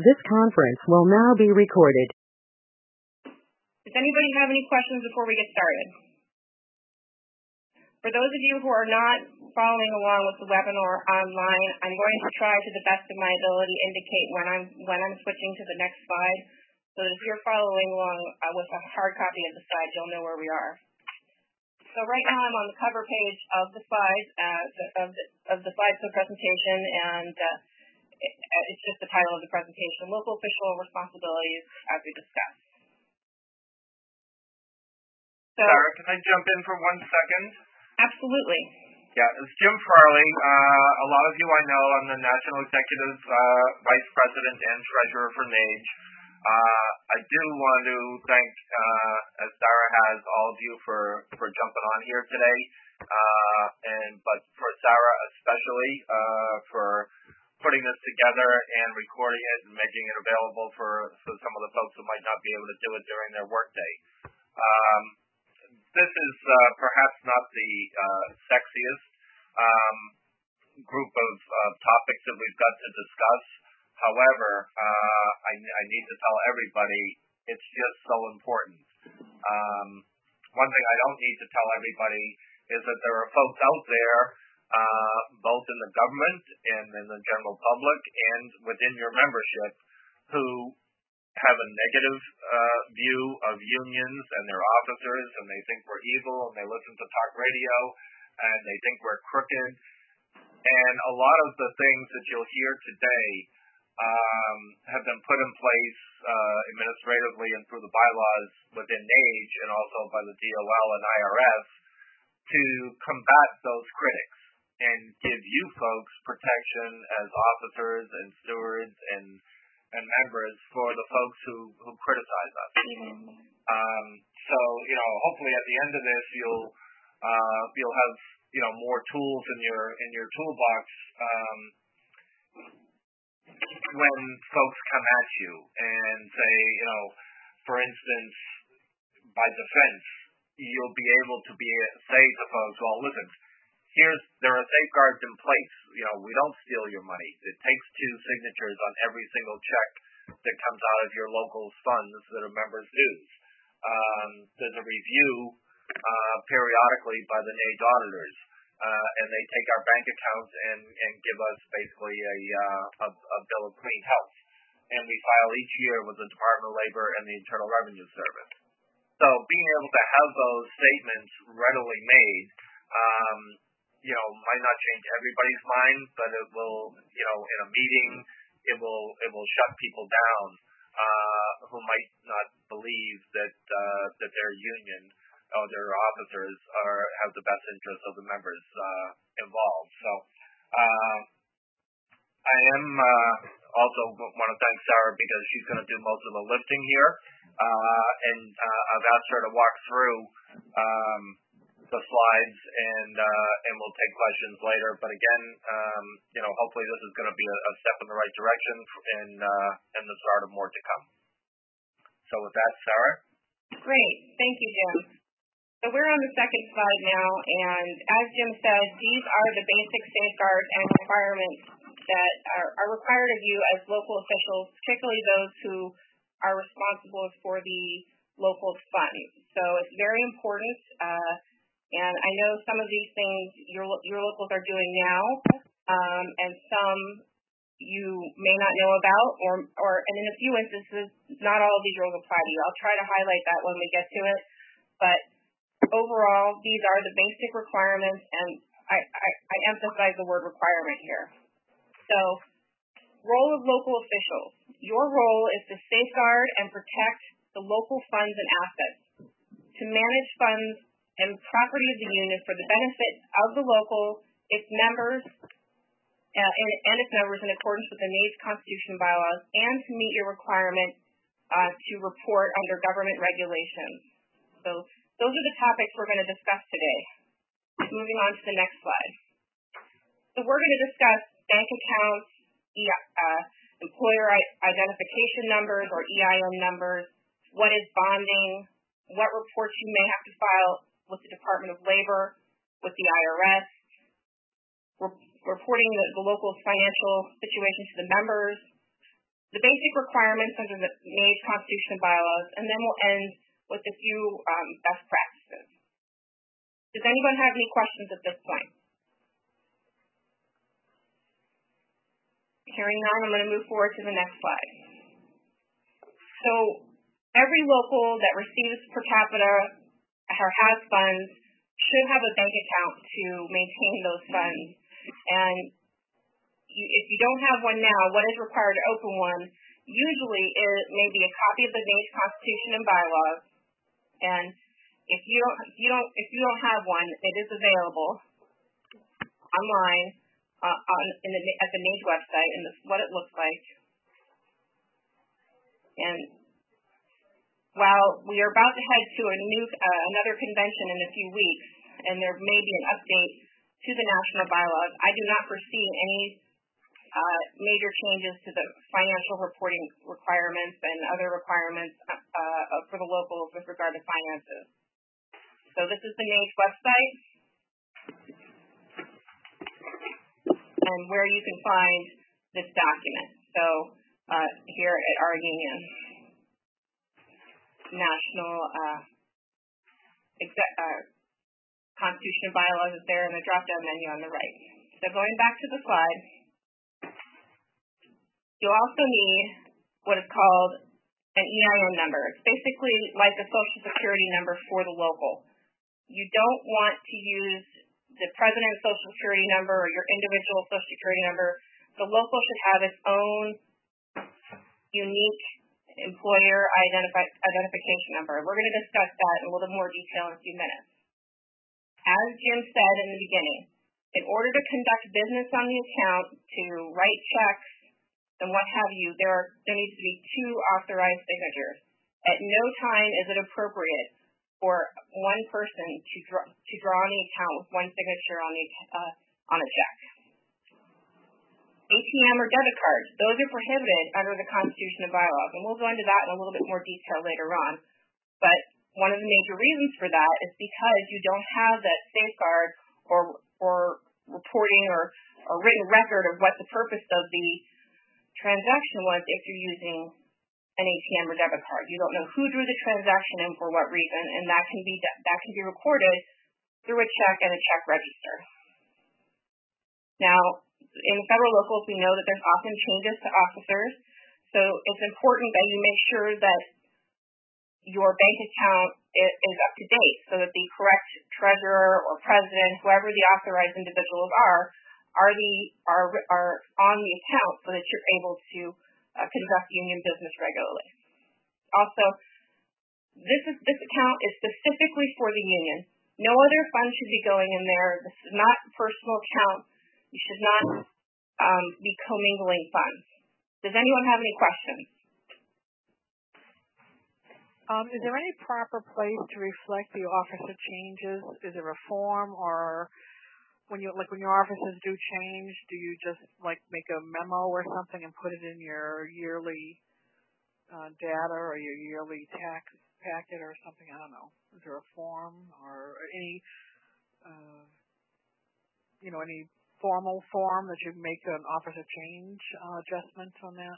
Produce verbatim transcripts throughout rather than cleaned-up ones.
This conference will now be recorded. Does anybody have any questions before we get started? For those of you who are not following along with the webinar online, I'm going to try to the best of my ability indicate when I'm when I'm switching to the next slide, so that if you're following along uh, with a hard copy of the slide, you'll know where we are. So right now I'm on the cover page of the slides, uh, of, the, of the slides of the presentation, and uh, it, it's just the title of the presentation, Local Official Responsibilities as we discussed. So, Sarah, can I jump in for one second? Absolutely. Yeah, it's Jim Farley. Uh, a lot of you I know. I'm the National Executive uh, Vice President and Treasurer for NAGE. Uh, I do want to thank, uh, as Sarah has, all of you for, for jumping on here today. Uh, and but for Sarah especially, uh, for putting this together and recording it and making it available for, for some of the folks who might not be able to do it during their workday. Um, This is uh, perhaps not the uh, sexiest um, group of uh, topics that we've got to discuss. However, uh, I, I need to tell everybody it's just so important. Um, one thing I don't need to tell everybody is that there are folks out there, uh, both in the government and in the general public and within your membership, who have a negative uh, view of unions and their officers, and they think we're evil, and they listen to talk radio, and they think we're crooked. And a lot of the things that you'll hear today um, have been put in place uh, administratively and through the bylaws within NAGE and also by the D O L and I R S to combat those critics and give you folks protection as officers and stewards and and members for the folks who, who criticize us. Um, so, you know, hopefully at the end of this, you'll uh, you'll have, you know, more tools in your in your toolbox um, when folks come at you and say, you know, for instance, by defense, you'll be able to be say to folks, well, listen, here's there are safeguards in place. You know, we don't steal your money. It takes two signatures on every single check that comes out of your local funds that are members' dues. Um, there's a review uh, periodically by the NAGE auditors, uh, and they take our bank accounts and, and give us basically a, uh, a, a bill of clean health. And we file each year with the Department of Labor and the Internal Revenue Service. So being able to have those statements readily made, um, you know, might not change everybody's mind, but it will, you know, in a meeting, it will it will shut people down uh, who might not believe that uh, that their union or their officers are have the best interests of the members uh, involved. So uh, I am uh, also want to thank Sarah because she's going to do most of the lifting here, uh, and uh, I've asked her to walk through Um, the slides, and uh, and we'll take questions later. But again, um, you know, hopefully this is going to be a, a step in the right direction and uh, and the start of more to come. So with that, Sarah. Great, thank you, Jim. So we're on the second slide now, and as Jim said, these are the basic safeguards and requirements that are, are required of you as local officials, particularly those who are responsible for the local funds. So it's very important. Uh, And I know some of these things your your locals are doing now, um, and some you may not know about, or or and in a few instances, not all of these rules apply to you. I'll try to highlight that when we get to it. But overall, these are the basic requirements, and I, I, I emphasize the word requirement here. So, role of local officials. Your role is to safeguard and protect the local funds and assets, to manage funds and property of the union for the benefit of the local, its members, uh, and, and its members in accordance with the NAGE Constitution bylaws, and to meet your requirement uh, to report under government regulations. So those are the topics we're going to discuss today. Moving on to the next slide. So we're going to discuss bank accounts, e uh, employer identification numbers or E I N numbers, what is bonding, what reports you may have to file with the Department of Labor, with the I R S, re reporting the, the local financial situation to the members, the basic requirements under the NAGE Constitution and bylaws, and then we'll end with a few um, best practices. Does anyone have any questions at this point? Hearing none, I'm going to move forward to the next slide. So every local that receives per capita or has funds should have a bank account to maintain those funds. And you, if you don't have one now, what is required to open one? Usually it may be a copy of the NAGE Constitution and bylaws. And if you don't, if you don't, if you don't have one, it is available online uh, on in the, at the NAGE website, and this is what it looks like. And while we are about to head to a new uh, another convention in a few weeks, and there may be an update to the national bylaws, I do not foresee any uh, major changes to the financial reporting requirements and other requirements uh, for the locals with regard to finances. So this is the NAGE website, and where you can find this document. So uh, here at our union, national uh, exec, uh, Constitution and bylaws is there in the drop-down menu on the right. So going back to the slide, you'll also need what is called an E I N number. It's basically like a Social Security number for the local. You don't want to use the president's Social Security number or your individual Social Security number. The local should have its own unique employer identifi- identification number. We're going to discuss that in a little more detail in a few minutes. As Jim said in the beginning, in order to conduct business on the account, to write checks and what have you, there, are, there needs to be two authorized signatures. At no time is it appropriate for one person to draw, to draw on the account with one signature on, the, uh, on a check. A T M or debit cards, those are prohibited under the Constitution and bylaws, and we'll go into that in a little bit more detail later on. But one of the major reasons for that is because you don't have that safeguard or or reporting or, or written record of what the purpose of the transaction was if you're using an A T M or debit card. You don't know who drew the transaction and for what reason, and that can be that can be recorded through a check and a check register. Now, in federal locals, we know that there's often changes to officers, so it's important that you make sure that your bank account is up to date so that the correct treasurer or president, whoever the authorized individuals are, are the are are on the account so that you're able to uh, conduct union business regularly. Also, this is this account is specifically for the union. No other funds should be going in there. This is not a personal account. You should not um, be commingling funds. Does anyone have any questions? Um, is there any proper place to reflect the officer changes? Is there a form, or when you like when your officers do change, do you just like make a memo or something and put it in your yearly uh, data or your yearly tax packet or something? I don't know. Is there a form or any, uh, you know, any formal form that you make an officer change uh, adjustment on that?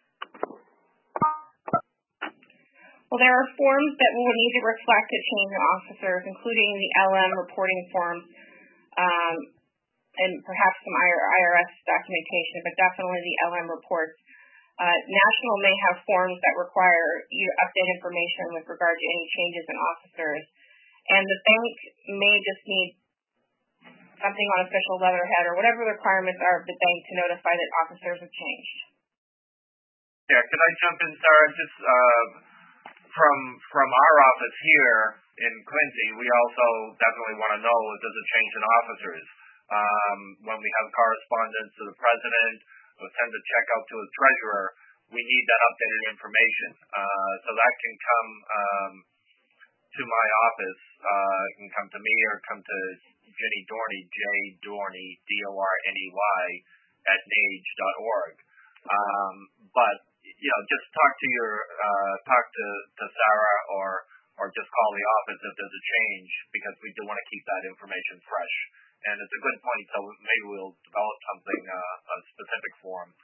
Well, there are forms that will need to reflect a change in officers, including the L M reporting forms um, and perhaps some I R S documentation, but definitely the L M reports. Uh, National may have forms that require you to update information with regard to any changes in officers, and the bank may just need something on official letterhead or whatever the requirements are of the bank to notify that officers have changed. Yeah, can I jump in, Sarah? Just uh, from from our office here in Quincy, we also definitely want to know if there's a change in officers. Um, when we have correspondence to the president or send a check out to a treasurer, we need that updated information. Uh, so that can come um, to my office. Uh, it can come to me or come to Jenny Dorney, J Dorney, D O R N E Y, at nage dot org. Um, but, you know, just talk to your, uh, talk to, to Sarah or, or just call the office if there's a change, because we do want to keep that information fresh. And it's a good point, so maybe we'll develop something, uh, a specific form,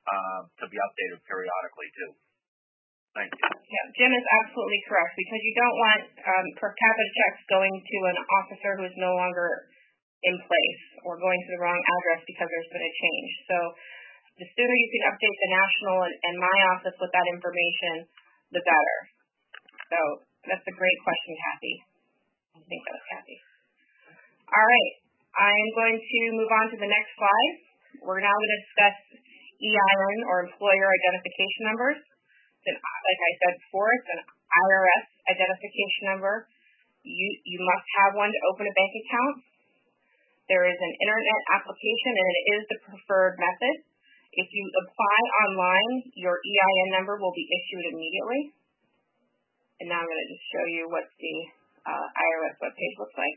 uh, to be updated periodically too. Thank you. Yeah, Jim is absolutely correct, because you don't want um, per capita checks going to an officer who is no longer in place or going to the wrong address because there's been a change. So the sooner you can update the national and, and my office with that information, the better. So that's a great question, Kathy. I think that was Kathy. All right. I'm going to move on to the next slide. We're now going to discuss E I N, or employer identification numbers. And like I said before, it's an I R S identification number. You, you must have one to open a bank account. There is an internet application, and it is the preferred method. If you apply online, your E I N number will be issued immediately. And now I'm going to just show you what the uh, I R S webpage looks like.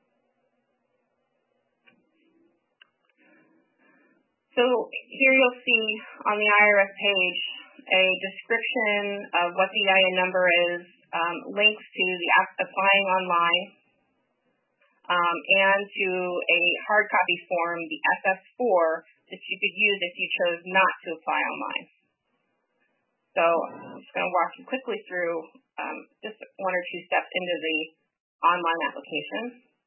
So here you'll see on the I R S page a description of what the E I N number is, um, links to the app applying online, um, and to a hard copy form, the S S four, that you could use if you chose not to apply online. So I'm just going to walk you quickly through um, just one or two steps into the online application.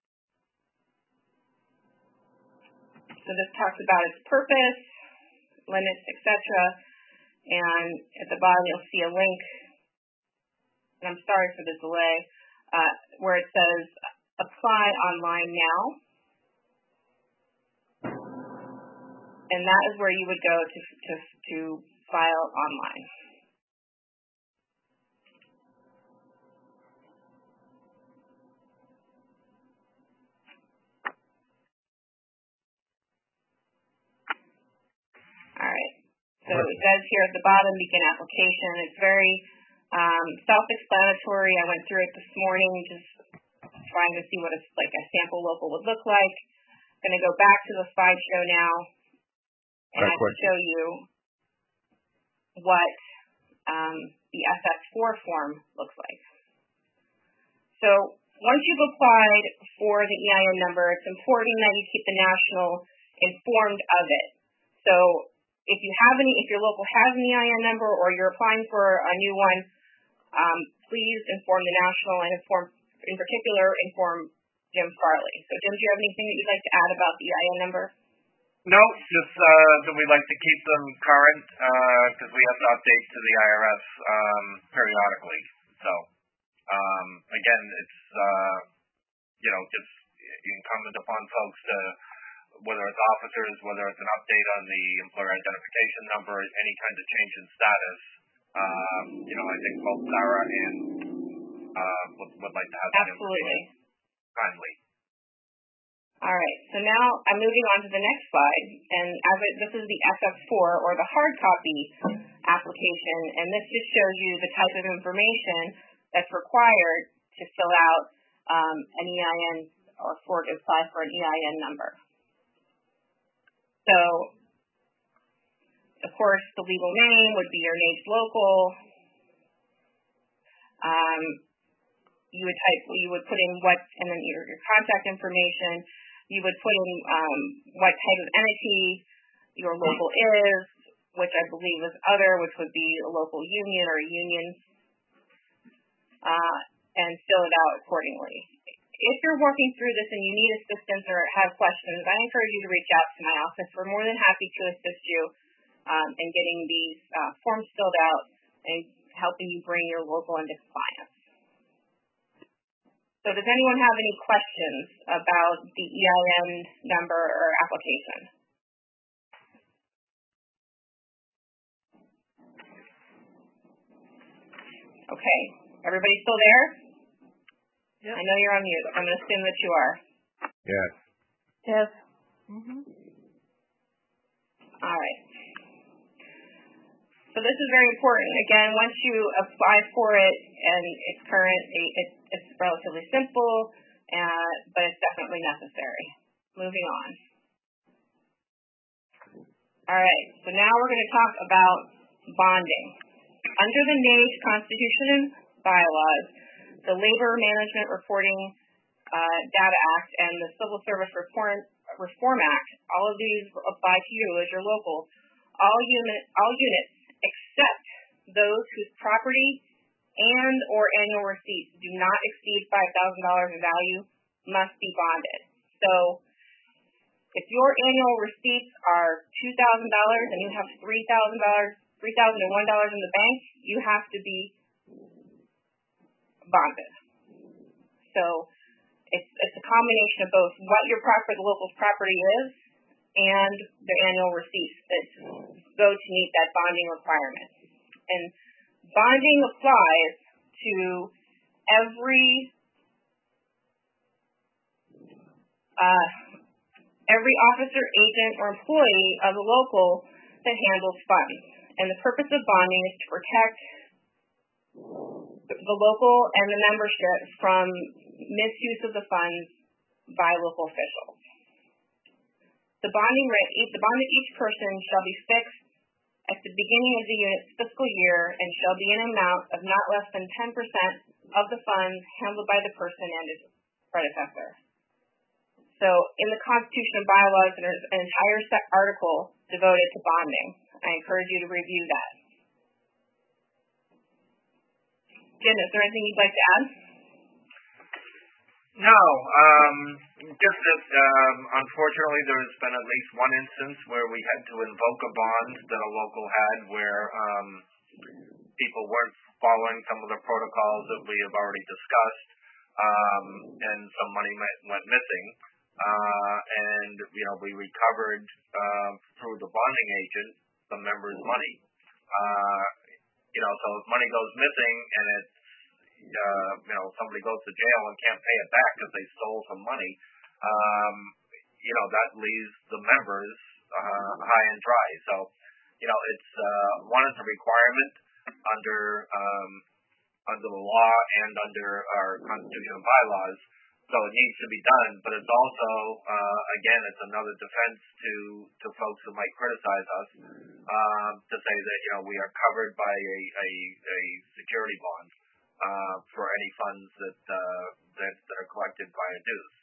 So this talks about its purpose, limits, et cetera. And at the bottom you'll see a link, and I'm sorry for the delay, uh, where it says apply online now. And that is where you would go to, to, to file online. All right. So it says here at the bottom, begin application. It's very um, self-explanatory. I went through it this morning, just trying to see what a, like a sample local would look like. I'm going to go back to the slideshow now, and I can show you what um, the S S four form looks like. So once you've applied for the E I N number, it's important that you keep the national informed of it. So if you have any, if your local has an E I N number or you're applying for a new one, um, please inform the national and inform, in particular, inform Jim Farley. So Jim, do you have anything that you'd like to add about the E I N number? No, just uh, that we like to keep them current because uh, we have to update to the I R S um, periodically. So um, again, it's uh, you know just incumbent upon folks to, whether it's officers, whether it's an update on the employer identification number, any kind of change in status. Um, you know, I think both Sarah and uh, would, would like to have that Absolutely. Kindly. All right, so now I'm moving on to the next slide, and as it, this is the S S four, or the hard copy application, and this just shows you the type of information that's required to fill out um, an E I N or for to apply for an E I N number. So, of course, the legal name would be your name's local. Um, you would type, you would put in what, and then your, your contact information. You would put in um, what type of entity your local is, which I believe is other, which would be a local union or union, uh, and fill it out accordingly. If you're working through this and you need assistance or have questions, I encourage you to reach out to my office. We're more than happy to assist you um, in getting these uh, forms filled out and helping you bring your local into compliance. So does anyone have any questions about the E I N number or application? Okay, everybody still there? Yep. I know you're on mute. I'm going to assume that you are. Yes. Yes. Mm-hmm. All right. So this is very important. Again, once you apply for it and it's current, it, it's relatively simple, uh, but it's definitely necessary. Moving on. All right. So now we're going to talk about bonding. Under the N A G E Constitution and bylaws, the Labor Management Reporting uh, Data Act and the Civil Service Reform, Reform Act, all of these apply to you as your local all unit, all units except those whose property and or annual receipts do not exceed five thousand dollars in value must be bonded. So if your annual receipts are two thousand dollars and you have three thousand dollars, three thousand one dollars in the bank, you have to be bonded. So it's, it's a combination of both what your property, the local's property is, and their annual receipts that go to meet that bonding requirement. And bonding applies to every uh, every officer, agent, or employee of the local that handles funds. And the purpose of bonding is to protect the local and the membership from misuse of the funds by local officials. The bonding rate, the bond of each person shall be fixed at the beginning of the unit's fiscal year and shall be an amount of not less than ten percent of the funds handled by the person and his predecessor. So in the Constitution and bylaws, there's an entire set article devoted to bonding. I encourage you to review that. Jim, is there anything you'd like to add? No. Um, just that, um, unfortunately, there's been at least one instance where we had to invoke a bond that a local had where um, people weren't following some of the protocols that we have already discussed, um, and some money went missing. Uh, and, you know, we recovered uh, through the bonding agent the member's money. Uh, you know, so if money goes missing and it's, uh, you know, somebody goes to jail and can't pay it back because they stole some money, um, you know, that leaves the members uh, high and dry. So, you know, it's, uh, one, it's a requirement under, um, under the law and under our Constitution and bylaws. So it needs to be done, but it's also, uh, again, it's another defense to, to folks who might criticize us, um, to say that, you know, we are covered by a, a, a security bond, uh, for any funds that, uh, that, that are collected via dues.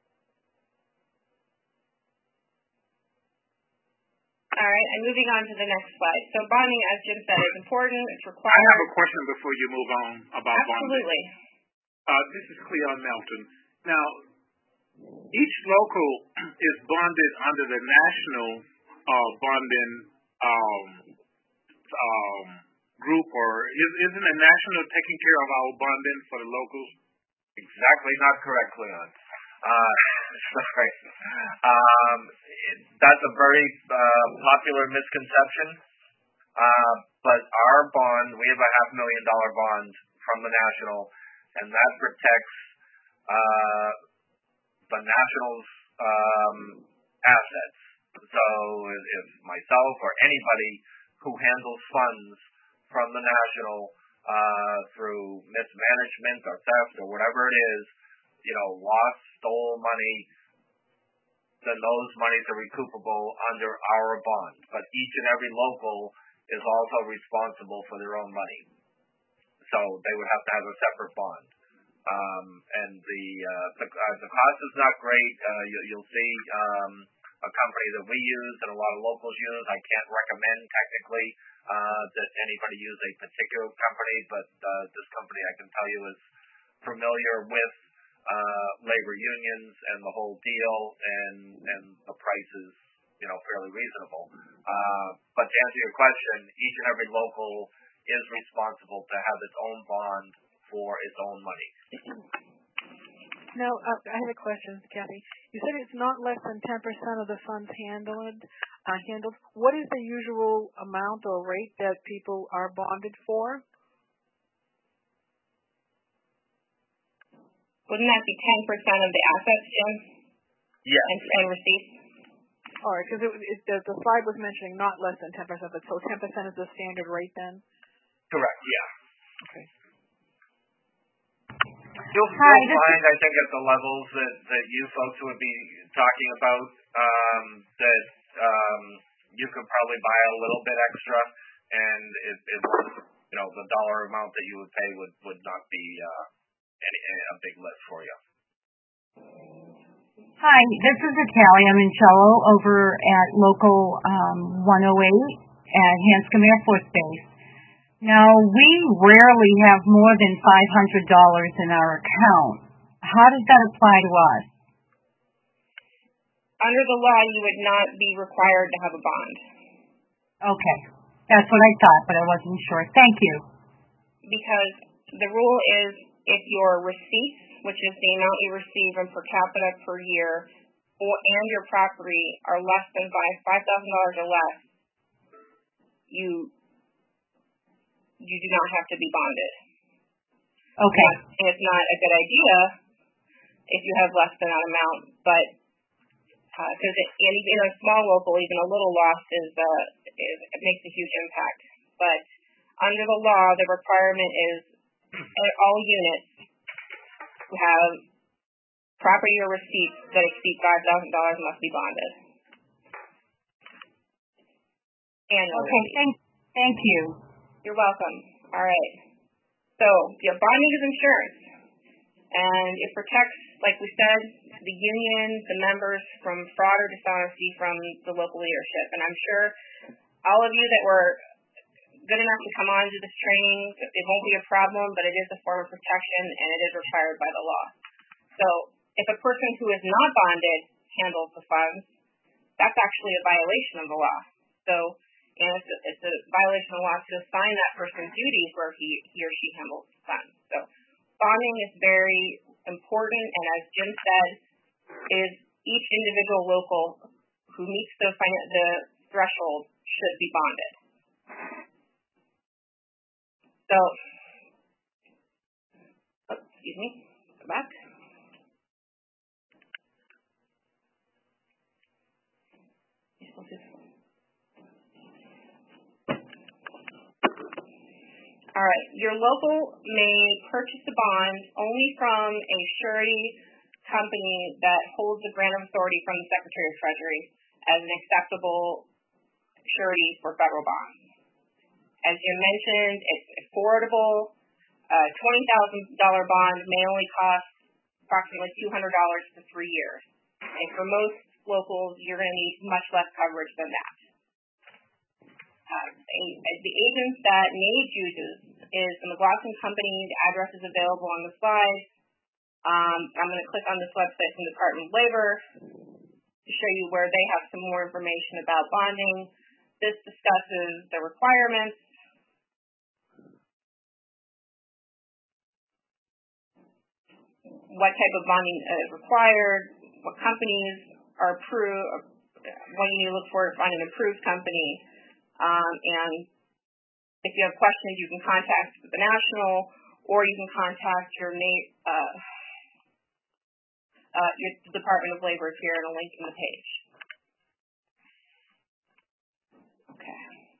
All right, and moving on to the next slide. So bonding, as Jim said, is important. It's required. I have a question before you move on about Absolutely. bonding. Uh, this is Cleon Melton. Now, each local is bonded under the national uh, bonding um, um, group, or is, isn't the national taking care of our bonding for the locals? Exactly, not correct, Leon. Uh, sorry. Um, that's a very uh, popular misconception. Uh, but our bond, we have a half million dollar bond from the national, and that protects uh, the national's um, assets. So if, if myself or anybody who handles funds from the national uh, through mismanagement or theft or whatever it is, you know, lost, stole money, then those monies are recoupable under our bond. But each and every local is also responsible for their own money. So they would have to have a separate bond. Um, and the, uh, the, uh, the cost is not great. Uh, you, you'll see um, a company that we use and a lot of locals use. I can't recommend technically uh, that anybody use a particular company, but uh, this company I can tell you is familiar with uh, labor unions and the whole deal, and, and the price is, you know, fairly reasonable. Uh, but to answer your question, each and every local is responsible to have its own bond for its own money. Now, uh, I have a question, Kathy. You said it's not less than ten percent of the funds handled. Uh, handled. What is the usual amount or rate that people are bonded for? Wouldn't that be ten percent of the assets, Jim? Yes. And, and receipts? All right, because it, it, the, the slide was mentioning not less than ten percent, but so ten percent is the standard rate then? Correct, yeah. Okay. You'll, Hi, you'll find, I think, at the levels that, that you folks would be talking about, um, that um, you could probably buy a little bit extra, and it, it you know, the dollar amount that you would pay would, would not be uh, any, any, a big lift for you. Hi, this is Natalia Mincello over at Local um, one oh eight, at Hanscom Air Force Base. Now, we rarely have more than five hundred dollars in our account. How does that apply to us? Under the law, you would not be required to have a bond. Okay. That's what I thought, but I wasn't sure. Thank you. Because the rule is if your receipts, which is the amount you receive in per capita per year, or, and your property are less than five thousand dollars or less, you you do not have to be bonded. Okay. And it's not a good idea if you have less than that amount, but because uh, in, in a small local, even a little loss is, uh, is it makes a huge impact. But under the law, the requirement is all units who have property or receipts that exceed five thousand dollars must be bonded. Annually. Okay, thank, thank you. You're welcome. All right. So, yeah, bonding is insurance, and it protects, like we said, the union, the members from fraud or dishonesty from the local leadership. And I'm sure all of you that were good enough to come on to this training, it won't be a problem, but it is a form of protection, and it is required by the law. So if a person who is not bonded handles the funds, that's actually a violation of the law. So and it's, a, it's a violation of the law to assign that person duties where he, he or she handles the funds. So bonding is very important, and as Jim said, is each individual local who meets the, the threshold should be bonded. So, oh, excuse me, go back. All right, your local may purchase a bond only from a surety company that holds a grant of authority from the Secretary of Treasury as an acceptable surety for federal bonds. As you mentioned, it's affordable. A twenty thousand dollars bond may only cost approximately two hundred dollars for three years. And for most locals, you're going to need much less coverage than that. Uh, the agents that NAGE uses is the McLaughlin Company. The address is available on the slide. Um, I'm going to click on this website from the Department of Labor to show you where they have some more information about bonding. This discusses the requirements, what type of bonding is required, what companies are approved, what you need to look for to find an approved company, um, and if you have questions, you can contact the National, or you can contact your, uh, uh, your Department of Labor here, and a link in the page. Okay.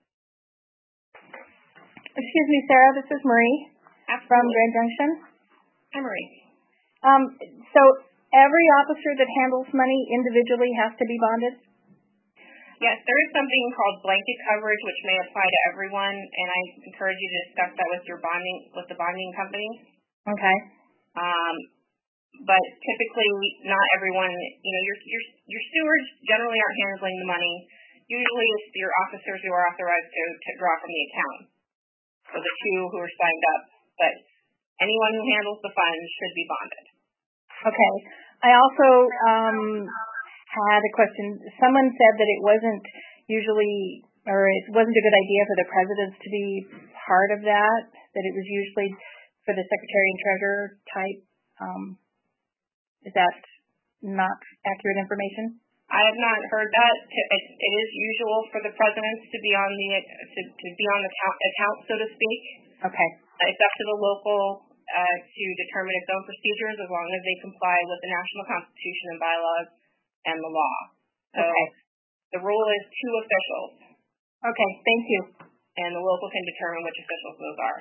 Excuse me, Sarah, this is Marie Absolutely. From Grand Junction. Hi, Marie. Um, so every officer that handles money individually has to be bonded? Yes, there is something called blanket coverage, which may apply to everyone, and I encourage you to discuss that with your bonding, with the bonding company. Okay. Um, but typically, not everyone, you know, your your your stewards generally aren't handling the money. Usually, it's your officers who are authorized to, to draw from the account, so the two who are signed up. But anyone who handles the funds should be bonded. Okay. I also um, had a question. Someone said that it wasn't usually, or it wasn't a good idea for the presidents to be part of that, that it was usually for the Secretary and Treasurer type. Um, is that not accurate information? I have not heard that. It, it is usual for the presidents to be on the to, to be on the account, account, so to speak. Okay. It's up to the local uh, to determine its own procedures as long as they comply with the national constitution and bylaws and the law. So okay. The rule is two officials. Okay, thank you. And the local can determine which officials those are.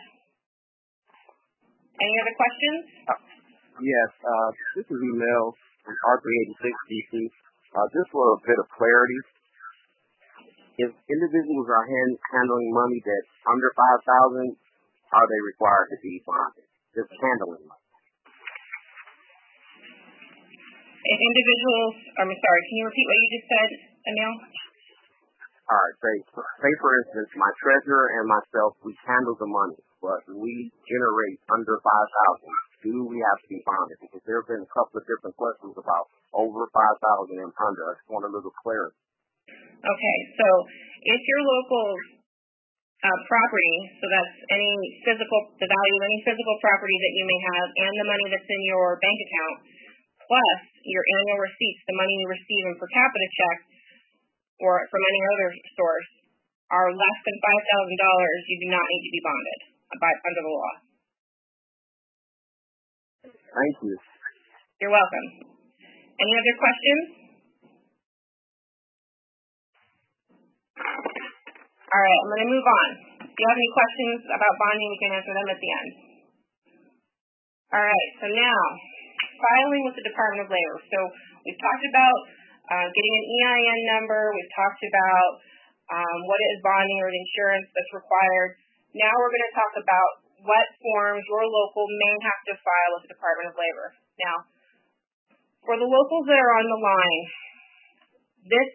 Any other questions? Uh, yes, uh, this is email from R three eighty-six D C. Uh, just for a bit of clarity, if individuals are hand, handling money that's under five thousand dollars, are they required to be bonded? Just handling money. If individuals, I'm sorry, can you repeat what you just said, Emil? all right, say, say for instance, my treasurer and myself, we handle the money, but we generate under five thousand. Do we have to be bonded? Because there have been a couple of different questions about over five thousand and under. I just want a little clarity. Okay, so if your local uh, property, so that's any physical, the value of any physical property that you may have, and the money that's in your bank account, plus your annual receipts, the money you receive in per capita check or from any other source, are less than five thousand dollars, you do not need to be bonded by, under the law. Thank you. You're welcome. Any other questions? All right, I'm going to move on. If you have any questions about bonding, we can answer them at the end. All right, so now, filing with the Department of Labor. So we've talked about uh, getting an E I N number. We've talked about um, what is bonding or the insurance that's required. Now we're going to talk about what forms your local may have to file with the Department of Labor. Now, for the locals that are on the line, this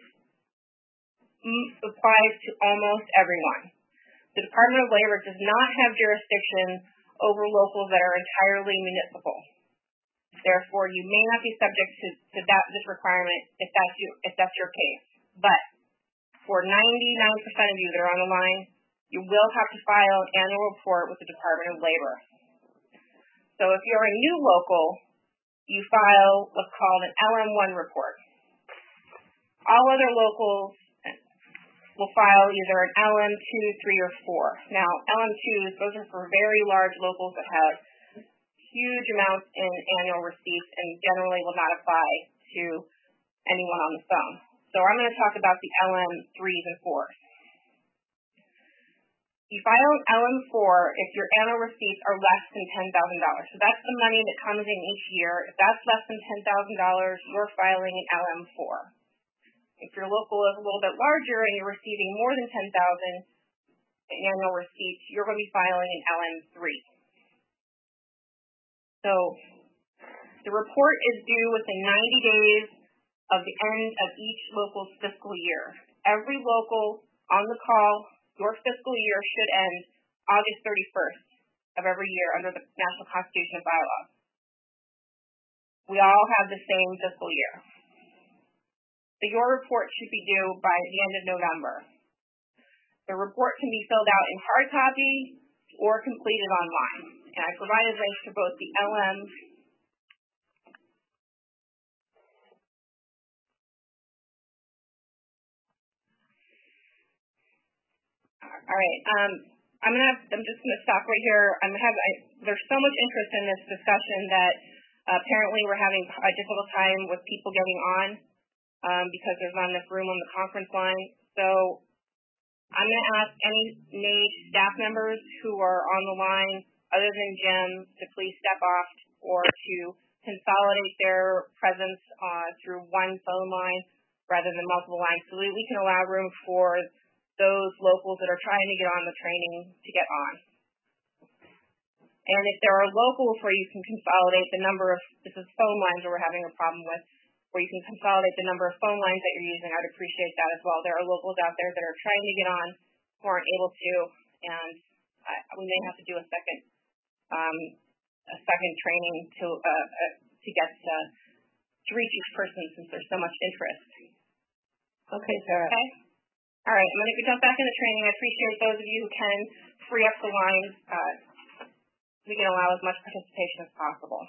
applies to almost everyone. The Department of Labor does not have jurisdiction over locals that are entirely municipal. Therefore, you may not be subject to, to that this requirement if that's you, if that's your case. But for ninety-nine percent of you that are on the line, you will have to file an annual report with the Department of Labor. So if you're a new local, you file what's called an L M one report. All other locals will file either an L M two, three, or four. Now, L M twos, those are for very large locals that have huge amounts in annual receipts and generally will not apply to anyone on the phone. So I'm going to talk about the L M threes and fours. You file an L M four if your annual receipts are less than ten thousand dollars. So that's the money that comes in each year. If that's less than ten thousand dollars, you're filing an L M four. If your local is a little bit larger and you're receiving more than ten thousand dollars in annual receipts, you're going to be filing an L M three. So the report is due within ninety days of the end of each local's fiscal year. Every local on the call, your fiscal year should end August thirty-first of every year under the National Constitution and bylaws. We all have the same fiscal year. So your report should be due by the end of November. The report can be filled out in hard copy or completed online. And I provided links to both the L M All right. Um, I'm gonna. Have, I'm just gonna stop right here. I'm gonna have. I, there's so much interest in this discussion that uh, apparently we're having a difficult time with people getting on um, because there's not enough room on the conference line. So I'm gonna ask any N A G E staff members who are on the line, other than Jim, to please step off or to consolidate their presence uh, through one phone line rather than multiple lines, so that we can allow room for those locals that are trying to get on the training to get on. And if there are locals where you can consolidate the number of, this is phone lines that we're having a problem with, where you can consolidate the number of phone lines that you're using, I'd appreciate that as well. There are locals out there that are trying to get on who aren't able to, and I, we may have to do a second um, a second training to uh, uh, to get uh, to reach each person since there's so much interest. Okay, Sarah. Okay. All right, I'm going to jump back into training. I appreciate those of you who can free up the lines. Uh, we can allow as much participation as possible.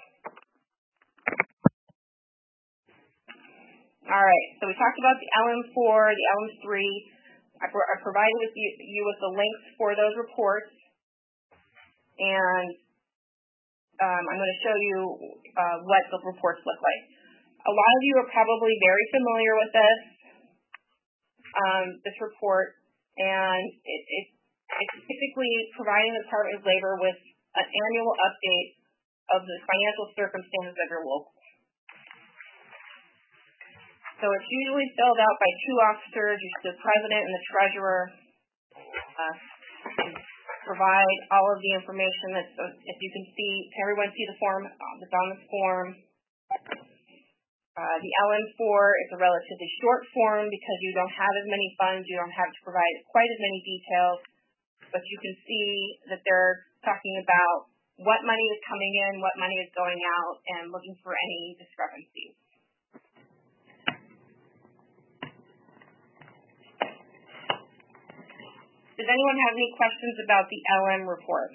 All right, so we talked about the L M four, the L M three. I, pro- I provided with you, you with the links for those reports, and um, I'm going to show you uh, what the reports look like. A lot of you are probably very familiar with this. Um, this report, and it, it, it's typically providing the Department of Labor with an annual update of the financial circumstances of your local. So it's usually filled out by two officers, the president and the treasurer, uh, provide all of the information that, if you can see, can everyone see the form that's on this form? Uh, the L M four is a relatively short form because you don't have as many funds, you don't have to provide quite as many details, but you can see that they're talking about what money is coming in, what money is going out, and looking for any discrepancies. Does anyone have any questions about the L M report?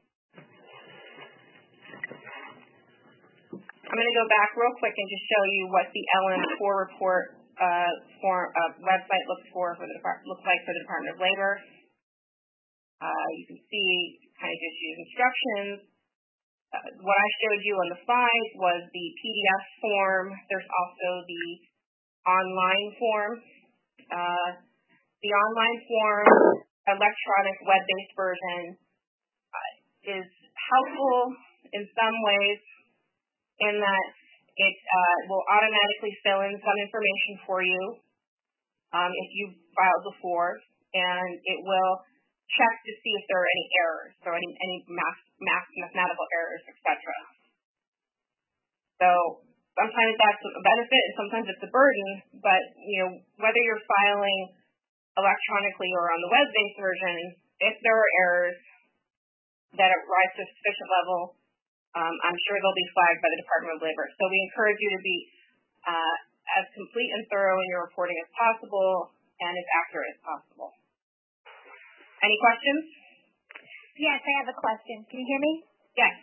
I'm going to go back real quick and just show you what the L M four report uh, form, uh, website looks for for the Depart- looks like for the Department of Labor. Uh, you can see kind of just use instructions. Uh, what I showed you on the slide was the P D F form. There's also the online form. Uh, the online form, electronic web-based version, uh, is helpful in some ways in that it uh, will automatically fill in some information for you um, if you filed before, and it will check to see if there are any errors, so any, any math, math, mathematical errors, et cetera. So sometimes that's a benefit and sometimes it's a burden, but you know, whether you're filing electronically or on the web-based version, if there are errors that rise to a sufficient level, um, I'm sure they'll be flagged by the Department of Labor. So we encourage you to be uh, as complete and thorough in your reporting as possible and as accurate as possible. Any questions? Yes, I have a question. Can you hear me? Yes.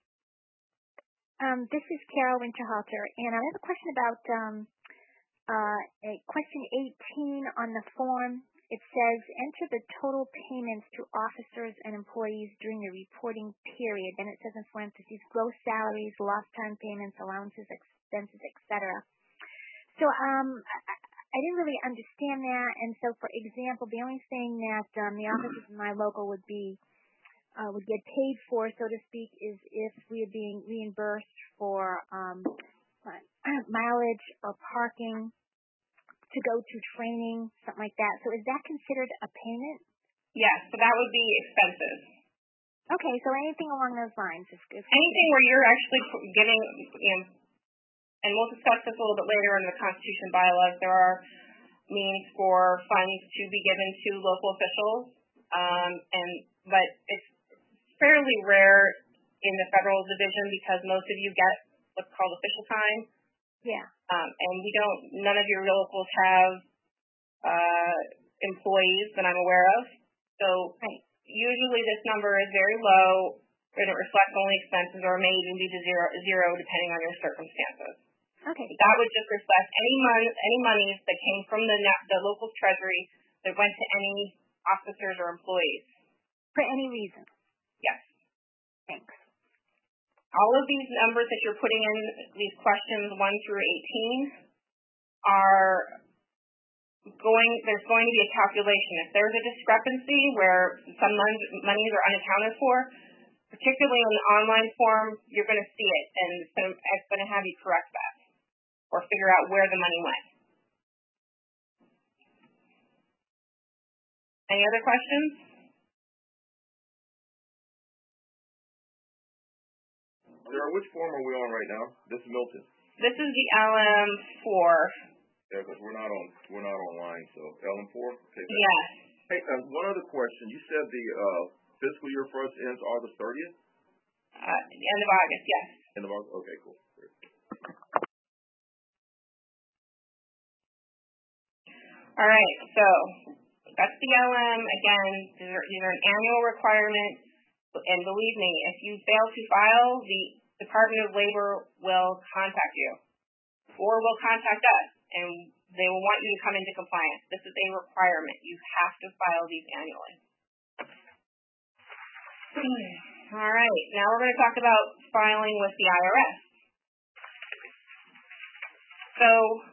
Um, this is Carol Winterhalter, and I have a question about um, uh, a question eighteen on the form. It says, enter the total payments to officers and employees during the reporting period. Then it says in parentheses, gross salaries, lost time payments, allowances, expenses, et cetera. So um, I, I didn't really understand that. And so, for example, the only thing that um, the officers in my local would be uh, would get paid for, so to speak, is if we are being reimbursed for um, mileage or parking to go to training, something like that. So is that considered a payment? Yes, so that would be expenses. Okay, so anything along those lines is good. Anything where you're actually getting, you know, and we'll discuss this a little bit later in the Constitution bylaws, there are means for funds to be given to local officials, um, and but it's fairly rare in the federal division because most of you get what's called official time. Yeah. Um, and we don't, none of your locals have uh, employees that I'm aware of. So right. Usually this number is very low, and it reflects only expenses or may even be to zero, zero depending on your circumstances. Okay. That would just reflect any mon- any monies that came from the the local treasury that went to any officers or employees. For any reason? Yes. Thanks. All of these numbers that you're putting in, these questions one through eighteen, are going, there's going to be a calculation. If there's a discrepancy where some mon- monies are unaccounted for, particularly in the online form, you're going to see it, and it's going to, it's going to have you correct that or figure out where the money went. Any other questions? Sarah, which form are we on right now? This is Milton. This is the L M four. Yeah, because we're not on we're not online, so L M four. Okay. Yes. Hey, uh, one other question. You said the uh, fiscal year for us ends August thirtieth. Uh, end of August. Yes. End of August. Okay, cool. Great. All right. So that's the L M. Again, these are, these are an annual requirement, and believe me, if you fail to file, the Department of Labor will contact you, or will contact us, and they will want you to come into compliance. This is a requirement. You have to file these annually. All right. Now we're going to talk about filing with the I R S. So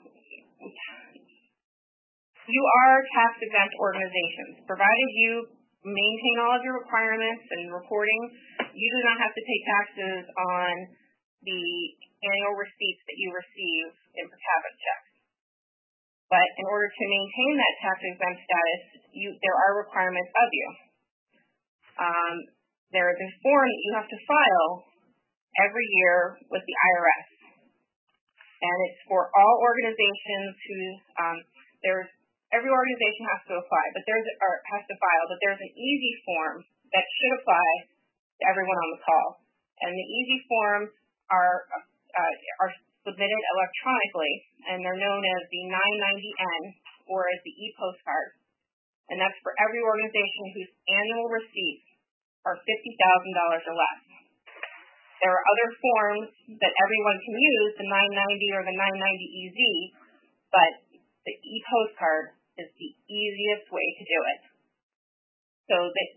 you are tax-exempt organizations. Provided you maintain all of your requirements and reporting, you do not have to pay taxes on the annual receipts that you receive in per capita checks. But in order to maintain that tax-exempt status, you, there are requirements of you. Um, there is a form that you have to file every year with the I R S. and it's for all organizations whose um, there's every organization has to apply, but there's or has to file, but there's an easy form that should apply to everyone on the call, and the easy forms are uh, are submitted electronically, and they're known as the nine ninety N or as the e-postcard, and that's for every organization whose annual receipts are fifty thousand dollars or less. There are other forms that everyone can use, the nine ninety or the nine ninety E Z, but the e-postcard is the easiest way to do it. So the,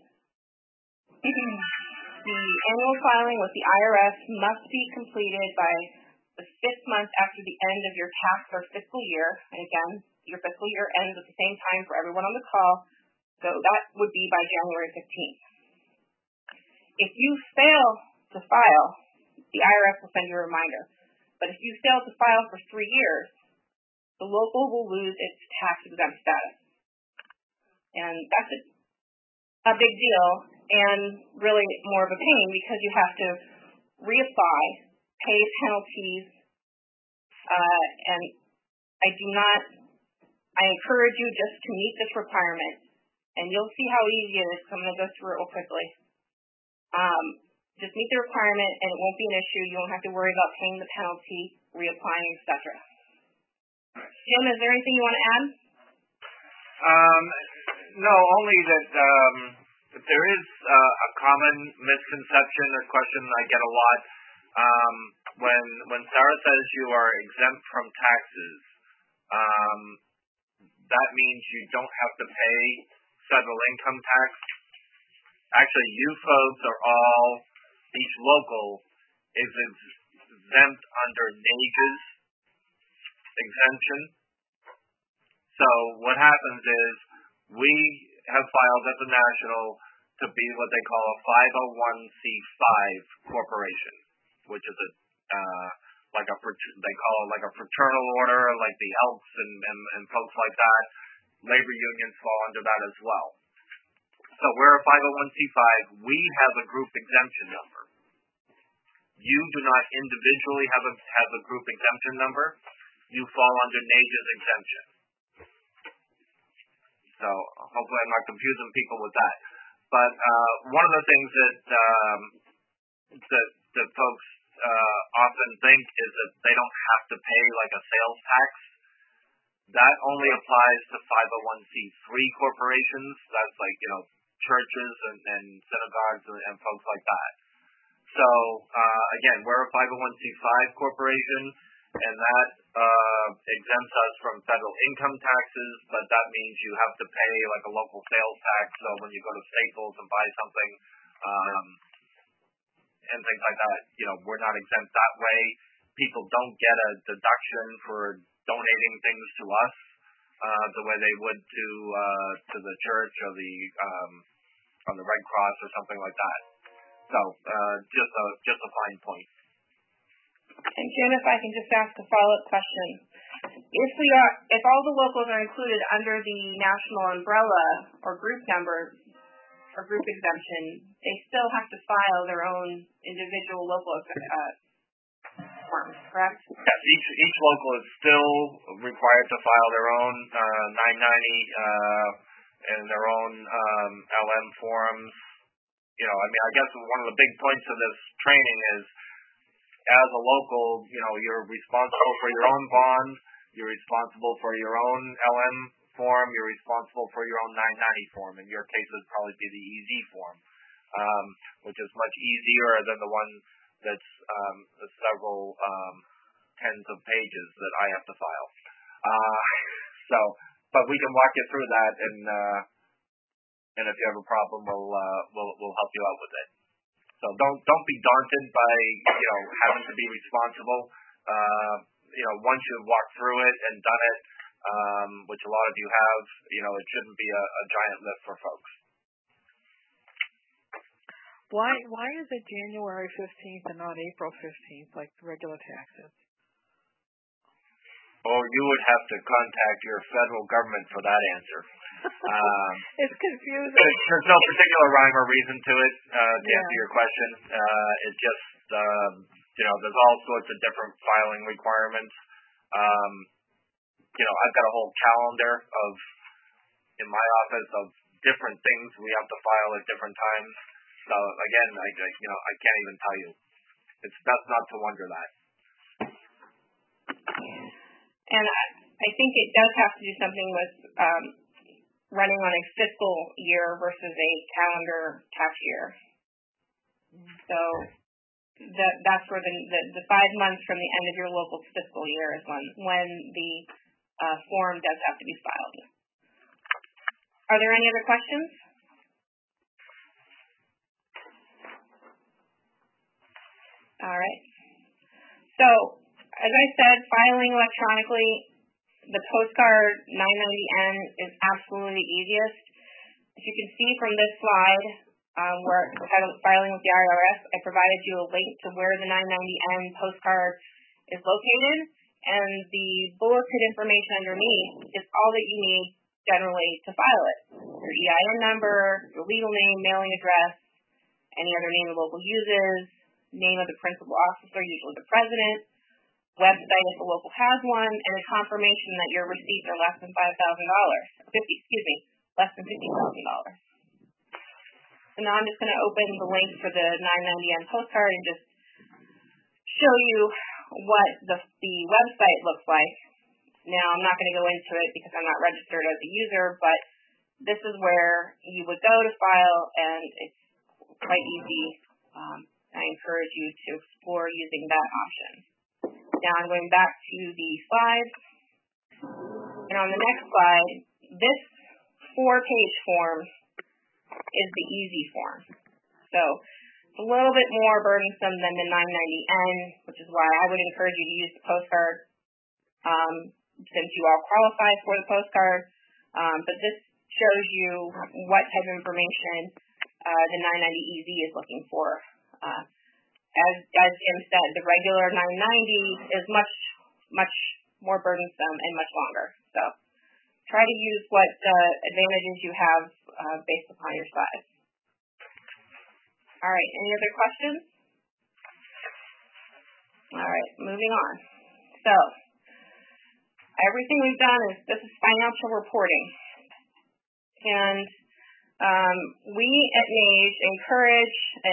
the annual filing with the I R S must be completed by the fifth month after the end of your tax or fiscal year. And again, your fiscal year ends at the same time for everyone on the call, so that would be by January fifteenth. If you fail to file, the I R S will send you a reminder. But if you fail to file for three years, the local will lose its tax-exempt status. And that's a, a big deal and really more of a pain because you have to reapply, pay penalties, uh, and I do not, I encourage you just to meet this requirement. And you'll see how easy it is. So I'm going to go through it real quickly. Um, just meet the requirement and it won't be an issue. You won't have to worry about paying the penalty, reapplying, et cetera. Jim, is there anything you want to add? Um, no, only that um, there is uh, a common misconception, a question I get a lot. Um, when when Sarah says you are exempt from taxes, um, that means you don't have to pay federal income tax. Actually, you folks are all, each local is exempt under NAGE's exemption. So what happens is we have filed at the national to be what they call a five oh one c five corporation, which is a uh, like a they call it like a fraternal order, like the Elks and, and, and folks like that. Labor unions fall under that as well. So we're a five oh one c five. We have a group exemption number. You do not individually have a have a group exemption number. You fall under NAGE's exemption. So hopefully I'm not confusing people with that. But uh, one of the things that um, that, that folks uh, often think is that they don't have to pay like a sales tax. That only applies to five oh one c three corporations. That's like, you know, churches and, and synagogues and, and folks like that. So uh, again, we're a five oh one c five corporation, and that uh, exempts us from federal income taxes, but that means you have to pay like a local sales tax. So when you go to Staples and buy something um, and things like that, you know, we're not exempt that way. People don't get a deduction for donating things to us uh, the way they would to uh, to the church or the um, or the Red Cross or something like that. So uh, just a just a fine point. And Jim, if I can just ask a follow-up question. If we are, if all the locals are included under the national umbrella or group number or group exemption, they still have to file their own individual local uh, forms, correct? Yes, each each local is still required to file their own uh, nine ninety uh, and their own um, L M forms. You know, I mean, I guess one of the big points of this training is, as a local, you know, you're responsible for your own bond, you're responsible for your own L M form, you're responsible for your own nine ninety form. In your case, it would probably be the E Z form, um, which is much easier than the one that's um, several um, tens of pages that I have to file. Uh, so, but we can walk you through that, and uh, and if you have a problem, we'll uh, we'll we'll help you out with it. So don't don't be daunted by, you know, having to be responsible. Uh, you know, once you've walked through it and done it, um, which a lot of you have, you know, it shouldn't be a, a giant lift for folks. Why why is it January fifteenth and not April fifteenth like regular taxes? Oh, you would have to contact your federal government for that answer. Um, it's confusing. There's, there's no particular rhyme or reason to it, uh, to yeah. answer your question. Uh, it just, um, you know, there's all sorts of different filing requirements. Um, you know, I've got a whole calendar of, in my office, of different things we have to file at different times. So again, I, I you know, I can't even tell you. It's best not to wonder that. And I, I think it does have to do something with um, running on a fiscal year versus a calendar tax year. So that that's where the, the the five months from the end of your local fiscal year is when when the uh, form does have to be filed. Are there any other questions? All right. So, as I said, filing electronically, the postcard nine ninety N is absolutely the easiest. As you can see from this slide, um, where it's filing with the I R S, I provided you a link to where the nine ninety N postcard is located, and the bulleted information underneath is all that you need generally to file it. Your E I N number, your legal name, mailing address, any other name the local uses, name of the principal officer, usually the president, website if the local has one, and a confirmation that your receipts are less than five thousand dollars, fifty, excuse me, less than fifty thousand dollars. So now I'm just going to open the link for the nine ninety N postcard and just show you what the, the website looks like. Now, I'm not going to go into it because I'm not registered as a user, but this is where you would go to file, and it's quite easy. Um, I encourage you to explore using that option. Now I'm going back to the slide. And on the next slide, this four-page form is the easy form. So it's a little bit more burdensome than the nine ninety N, which is why I would encourage you to use the postcard um, since you all qualify for the postcard. Um, but this shows you what type of information uh, the nine ninety E Z is looking for. Uh, as, as Jim said, the regular nine ninety is much, much more burdensome and much longer. So try to use what uh, advantages you have uh, based upon your size. All right, any other questions? All right, moving on. So everything we've done is, this is financial reporting. And um, we at NAGE encourage a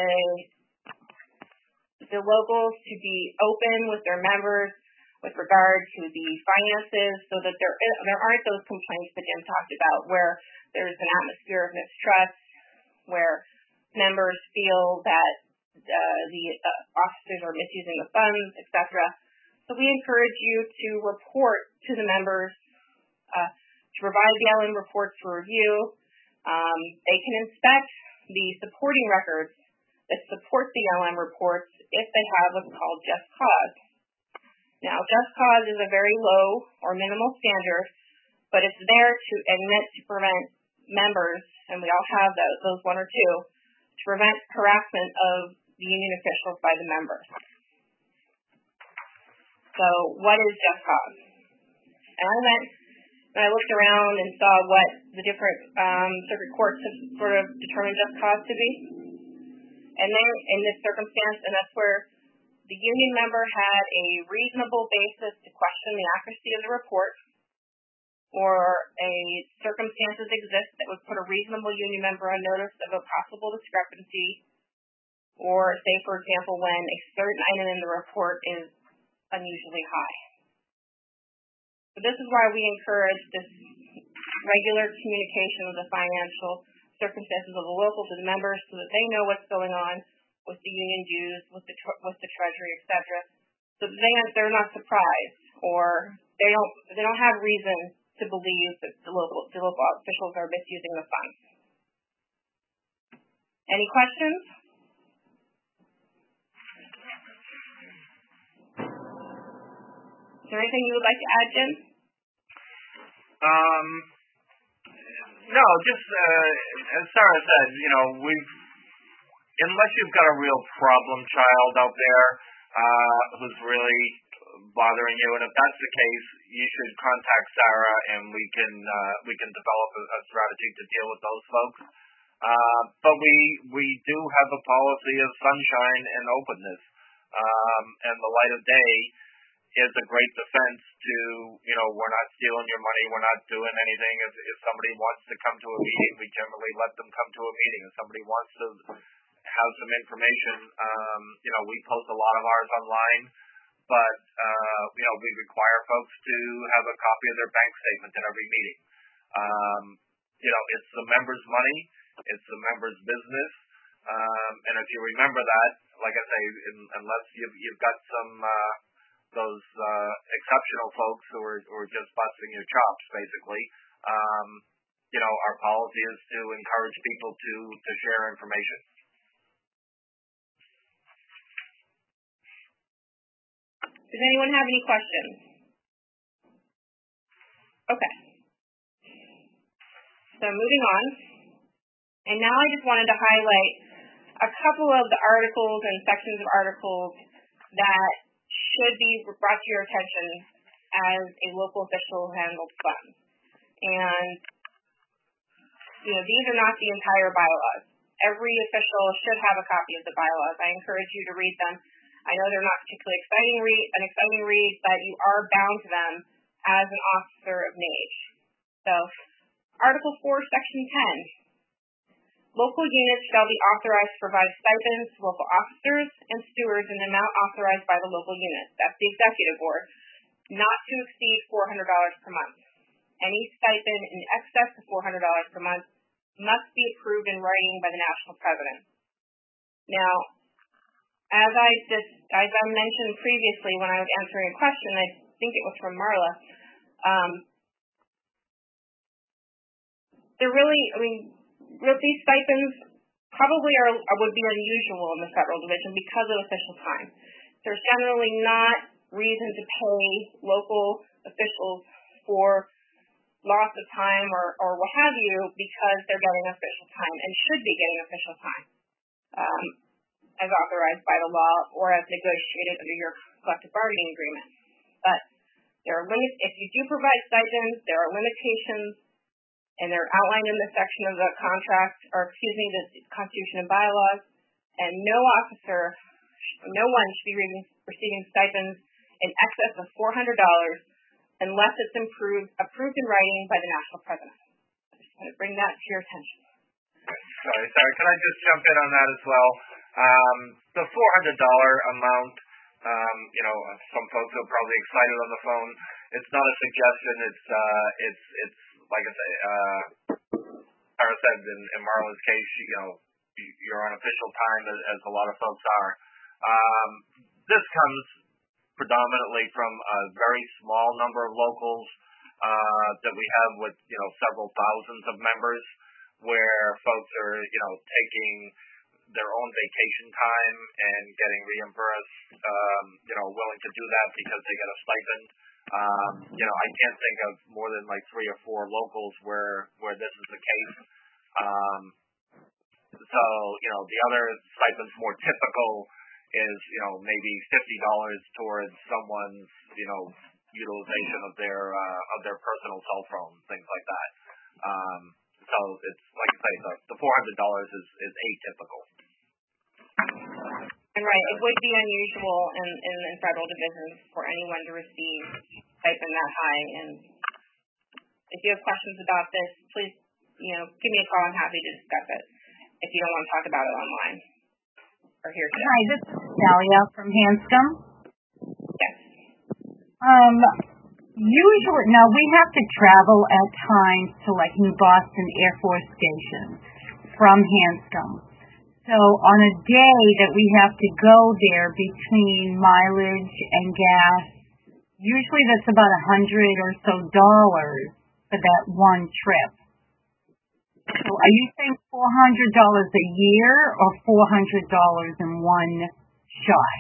the locals to be open with their members with regard to the finances so that there there aren't those complaints that Jim talked about where there's an atmosphere of mistrust, where members feel that uh, the uh, officers are misusing the funds, et cetera. So we encourage you to report to the members, uh, to provide the L M reports for review. Um, they can inspect the supporting records that support the L M reports if they have what's called just cause. Now, just cause is a very low or minimal standard, but it's there to and meant to prevent members, and we all have those, those one or two, to prevent harassment of the union officials by the members. So, what is just cause? And I went and I looked around and saw what the different um, circuit courts have sort of determined just cause to be. And then, in this circumstance, and that's where the union member had a reasonable basis to question the accuracy of the report, or a circumstances exist that would put a reasonable union member on notice of a possible discrepancy, or say, for example, when a certain item in the report is unusually high. So this is why we encourage this regular communication of the financial circumstances of the local to the members so that they know what's going on with the union dues, with the tr- with the treasury, et cetera. So that they they're not surprised, or they don't they don't have reason to believe that the local the local officials are misusing the funds. Any questions? Is there anything you would like to add, Jim? Um. No, just uh, as Sarah said, you know, we've unless you've got a real problem child out there uh, who's really bothering you, and if that's the case, you should contact Sarah, and we can uh, we can develop a, a strategy to deal with those folks. Uh, but we we do have a policy of sunshine and openness um, and the light of day, is a great defense to, you know, we're not stealing your money, we're not doing anything. If, if somebody wants to come to a meeting, we generally let them come to a meeting. If somebody wants to have some information, um, you know, we post a lot of ours online, but, uh, you know, we require folks to have a copy of their bank statement at every meeting. Um, you know, it's the members' money, it's the members' business, um, and if you remember that, like I say, in, unless you've, you've got some, uh, those uh, exceptional folks who are, who are just busting your chops, basically. Um, you know, our policy is to encourage people to, to share information. Does anyone have any questions? Okay. So moving on. And now I just wanted to highlight a couple of the articles and sections of articles that should be brought to your attention as a local official handles funds. And, you know, these are not the entire bylaws. Every official should have a copy of the bylaws. I encourage you to read them. I know they're not particularly exciting read, an exciting read, but you are bound to them as an officer of N A G E. So, Article four, Section ten. Local units shall be authorized to provide stipends to local officers and stewards in the amount authorized by the local unit. That's the executive board, not to exceed four hundred dollars per month. Any stipend in excess of four hundred dollars per month must be approved in writing by the national president. Now, as I just, as I mentioned previously when I was answering a question, I think it was from Marla, um, they're really, I mean, these stipends probably are would be unusual in the federal division because of official time. There's generally not reason to pay local officials for loss of time or, or what have you because they're getting official time and should be getting official time um, as authorized by the law or as negotiated under your collective bargaining agreement. But there are limits. If you do provide stipends, there are limitations, and they're outlined in the section of the contract, or excuse me, the Constitution and bylaws, and no officer, no one should be receiving stipends in excess of four hundred dollars unless it's improved, approved in writing by the national president. I just want to bring that to your attention. Sorry, sorry. Can I just jump in on that as well? Um, the four hundred dollars amount, um, you know, some folks are probably excited on the phone. It's not a suggestion. It's, uh, it's, it's, like I say, uh, Sarah said in, in Marla's case, you know, you're on official time as, as a lot of folks are. Um, this comes predominantly from a very small number of locals uh, that we have with, you know, several thousands of members where folks are, you know, taking their own vacation time and getting reimbursed, um, you know, willing to do that because they get a stipend. Um, you know, I can't think of more than like three or four locals where, where this is the case. Um, so, you know, the other stipends more typical is, you know, maybe fifty dollars towards someone's, you know, utilization of their, uh, of their personal cell phone, things like that. Um, so it's, like I say, the, the four hundred dollars is, is atypical. And right, it would be unusual in, in, in federal divisions for anyone to receive stipend that high. And if you have questions about this, please, you know, give me a call. I'm happy to discuss it if you don't want to talk about it online or here today. Hi, this is Dahlia from Hanscom. Yes. Um, usually, now we have to travel at times to like New Boston Air Force Station from Hanscom. So on a day that we have to go there between mileage and gas, usually that's about a hundred or so dollars for that one trip. So are you saying four hundred dollars a year or four hundred dollars in one shot?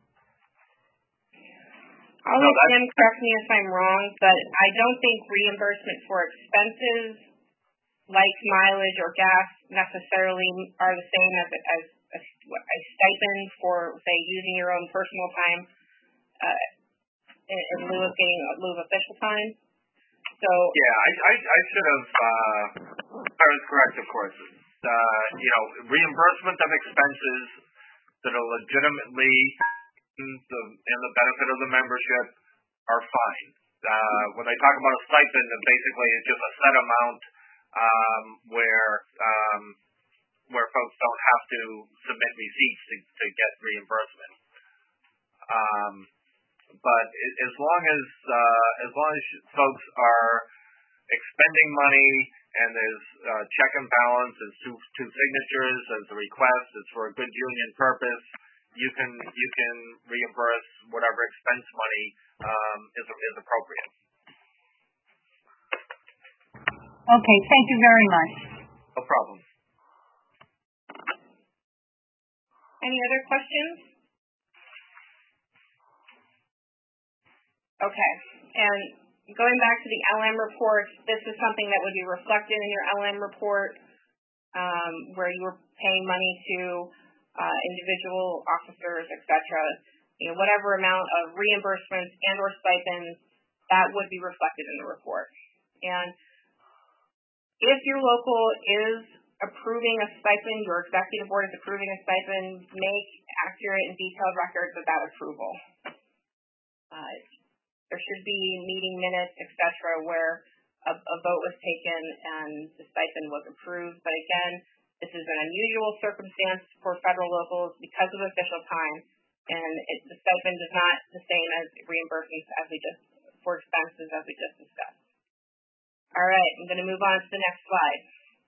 I'll let Jim correct me if I'm wrong, but I don't think reimbursement for expenses like mileage or gas necessarily are the same as, as a, a stipend for, say, using your own personal time uh, in, in lieu of getting in lieu of official time. So yeah, I I, I should have. Uh, I was correct, of course. Uh, you know, reimbursement of expenses that are legitimately the, and the benefit of the membership are fine. Uh, when I talk about a stipend, then basically it's just a set amount um, where um, where folks don't have to submit receipts to, to get reimbursement. Um, but it, as long as uh, as long as folks are expending money and there's uh, check and balance, there's two, two signatures, there's a request, it's for a good union purpose, you can you can reimburse whatever expense money um, is is appropriate. Okay, thank you very much. No problem. Any other questions? Okay, and going back to the L M report, this is something that would be reflected in your L M report, um, where you were paying money to uh, individual officers, et cetera. You know, whatever amount of reimbursements and or stipends, that would be reflected in the report. And if your local is approving a stipend, your executive board is approving a stipend, make accurate and detailed records of that approval. Uh, there should be meeting minutes, et cetera, where a, a vote was taken and the stipend was approved. But again, this is an unusual circumstance for federal locals because of official time, and it, the stipend is not the same as reimbursements as we just for expenses as we just discussed. All right, I'm going to move on to the next slide.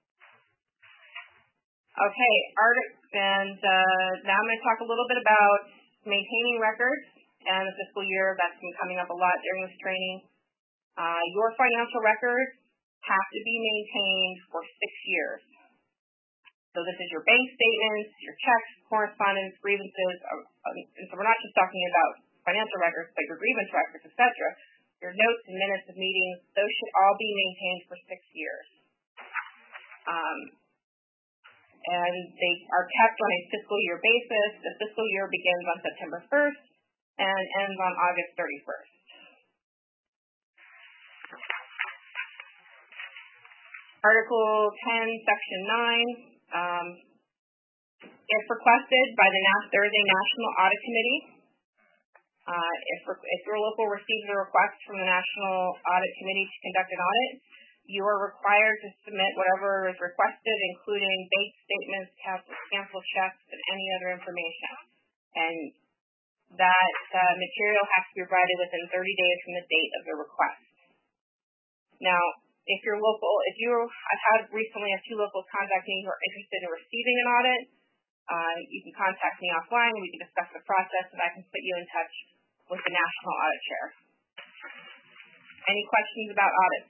Okay, Art- and uh, now I'm going to talk a little bit about maintaining records and the fiscal year. That's been coming up a lot during this training. Uh, your financial records have to be maintained for six years. So this is your bank statements, your checks, correspondence, grievances, um, and so we're not just talking about financial records, but your grievance records, et cetera. Your notes and minutes of meetings, those should all be maintained for six years. Um, and they are kept on a fiscal year basis. The fiscal year begins on September first and ends on August thirty-first. Article ten, Section nine. Um, if requested by the Thursday National Audit Committee, uh, if, if your local receives a request from the National Audit Committee to conduct an audit, you are required to submit whatever is requested, including bank statements, canceled checks, and any other information. And that uh, material has to be provided within thirty days from the date of the request. Now, if you're local, if you I've had recently a few locals contact me who are interested in receiving an audit, uh, you can contact me offline. We can discuss the process, and I can put you in touch with the National Audit Chair. Any questions about audits?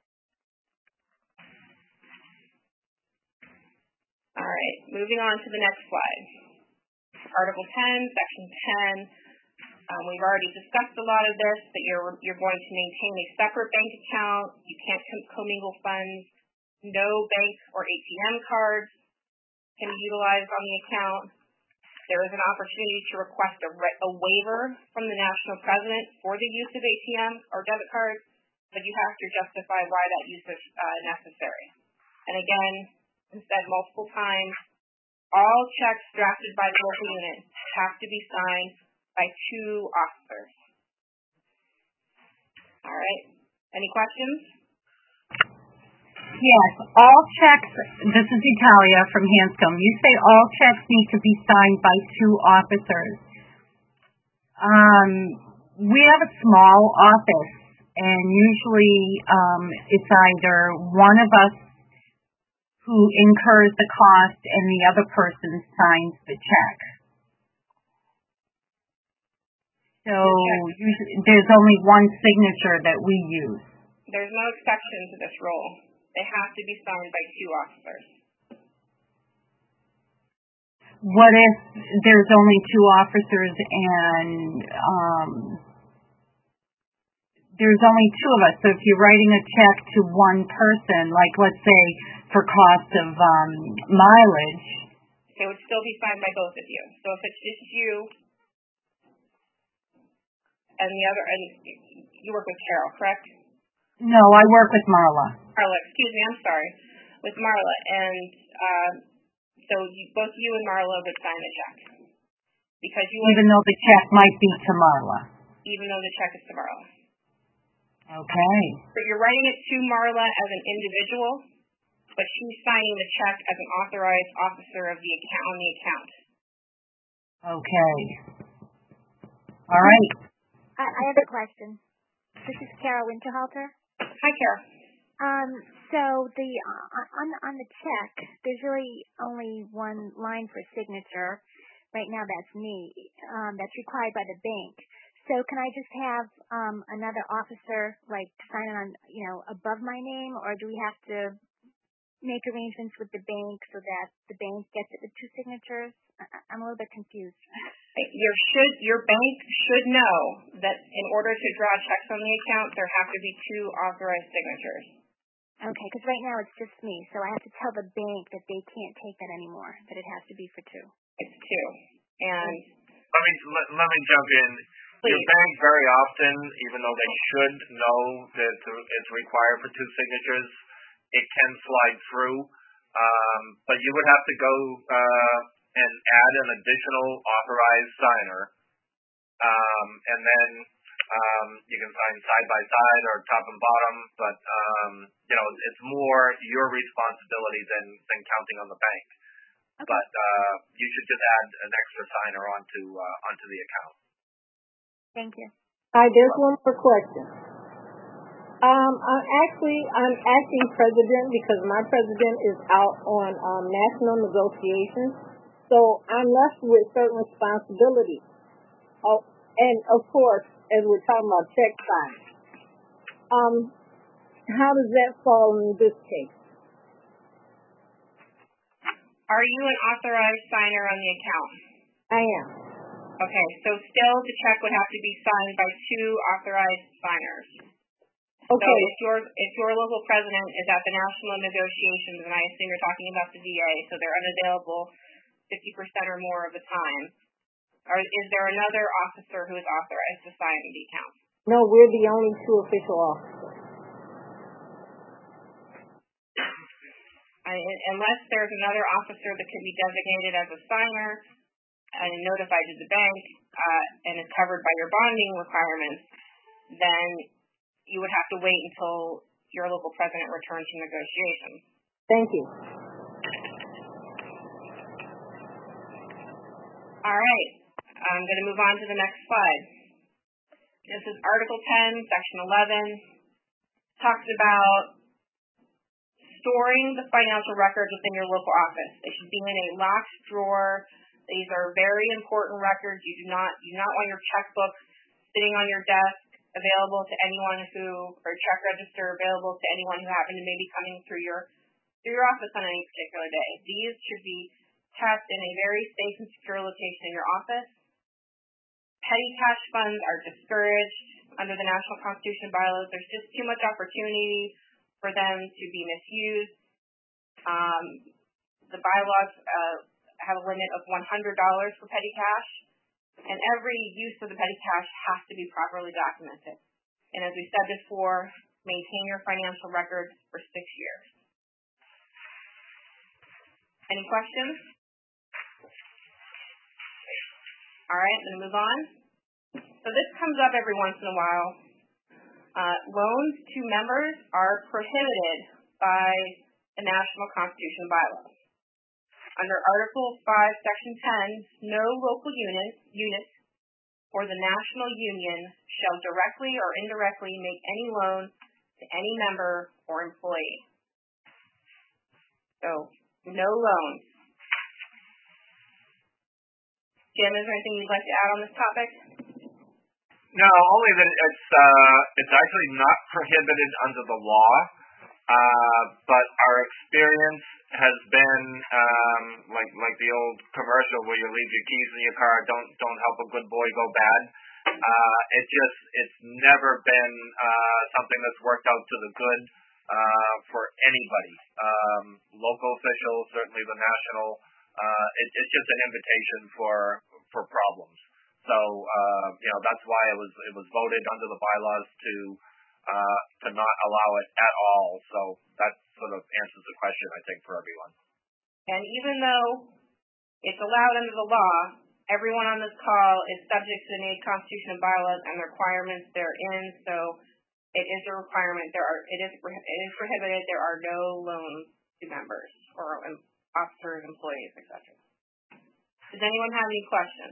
All right, moving on to the next slide. Article ten, Section ten. Um, we've already discussed a lot of this, that you're you're going to maintain a separate bank account. You can't commingle funds. No bank or A T M cards can be utilized on the account. There is an opportunity to request a, re- a waiver from the national president for the use of A T M or debit cards, but you have to justify why that use is uh, necessary. And again, as said multiple times, all checks drafted by the local unit have to be signed by two officers. All right. Any questions? Yes, all checks, this is Italia from Hanscom. You say all checks need to be signed by two officers. Um, we have a small office, and usually um, it's either one of us who incurs the cost and the other person signs the check. So usually, there's only one signature that we use. There's no exception to this rule. They have to be signed by two officers. What if there's only two officers and um, there's only two of us? So if you're writing a check to one person, like let's say for cost of um, mileage, it would still be signed by both of you. So if it's just you and the other, and you work with Carol, correct? No, I work with Marla. Marla, excuse me, I'm sorry. With Marla, and um, so you, both you and Marla would sign the check. because you even though the check might be to Marla. Even though the check is to Marla. Okay. So you're writing it to Marla as an individual, but she's signing the check as an authorized officer of the account on the account. Okay. All right. I, I have a question. This is Carol Winterhalter. Hi, Carol. Um, so the uh, on on the check, there's really only one line for signature. Right now, that's me. Um, that's required by the bank. So can I just have um, another officer like sign on, you know, above my name, or do we have to make arrangements with the bank so that the bank gets it with two signatures? I, I'm a little bit confused. Your should your bank should know that in order to draw checks on the account, there have to be two authorized signatures. Okay, because right now it's just me, so I have to tell the bank that they can't take that anymore, that it has to be for two. It's two. And let me let, let me jump in. Please. Your bank very often, even though they should know that it's required for two signatures, it can slide through. Um, but you would have to go uh, and add an additional authorized signer, um, and then um, you can sign side by side or top and bottom. But um, you know, it's more your responsibility than than counting on the bank. Okay. But uh, you should just add an extra signer onto uh, onto the account. Thank you. Hi, there's one more question. Um, I'm actually, I'm acting president because my president is out on um, national negotiations, so I'm left with certain responsibilities. Oh, and of course, as we're talking about check signing, um, how does that fall in this case? Are you an authorized signer on the account? I am. Okay, so still the check would have to be signed by two authorized signers. Okay. So if your if your local president is at the national negotiations, and I assume you're talking about the V A, so they're unavailable fifty percent or more of the time, or is there another officer who is authorized to sign the account? No, we're the only two official officers. I, unless there's another officer that can be designated as a signer and notified to the bank uh, and is covered by your bonding requirements, then you would have to wait until your local president returns from negotiations. Thank you. All right. I'm going to move on to the next slide. This is Article ten, Section eleven. Talks about storing the financial records within your local office. They should be in a locked drawer. These are very important records. You do not you do not want your checkbook sitting on your desk, available to anyone who, or check register available to anyone who happened to maybe coming through your through your office on any particular day. These should be kept in a very safe and secure location in your office. Petty cash funds are discouraged under the National Constitution bylaws. There's just too much opportunity for them to be misused. Um, the bylaws uh, have a limit of one hundred dollars for petty cash. And every use of the petty cash has to be properly documented. And as we said before, maintain your financial records for six years. Any questions? All right, I'm going to move on. So this comes up every once in a while. Uh, loans to members are prohibited by the National Constitution bylaws. Under Article five, Section ten, no local unit, unit or the national union shall directly or indirectly make any loan to any member or employee. So, no loans. Jim, is there anything you'd like to add on this topic? No, only that it's uh, it's actually not prohibited under the law, uh, but our experience has been um, like like the old commercial where you leave your keys in your car. Don't don't help a good boy go bad. Uh, it just it's never been uh, something that's worked out to the good uh, for anybody. Um, local officials, certainly the national. Uh, it, it's just an invitation for for problems. So uh, you know that's why it was it was voted under the bylaws to uh, to not allow it at all. So that sort of answers the question, I think, for everyone. And even though it's allowed under the law, everyone on this call is subject to the N A I D Constitution and bylaws and the requirements therein, so it is a requirement. There are it is it is prohibited. There are no loans to members or um, officers, employees, et cetera. Does anyone have any questions?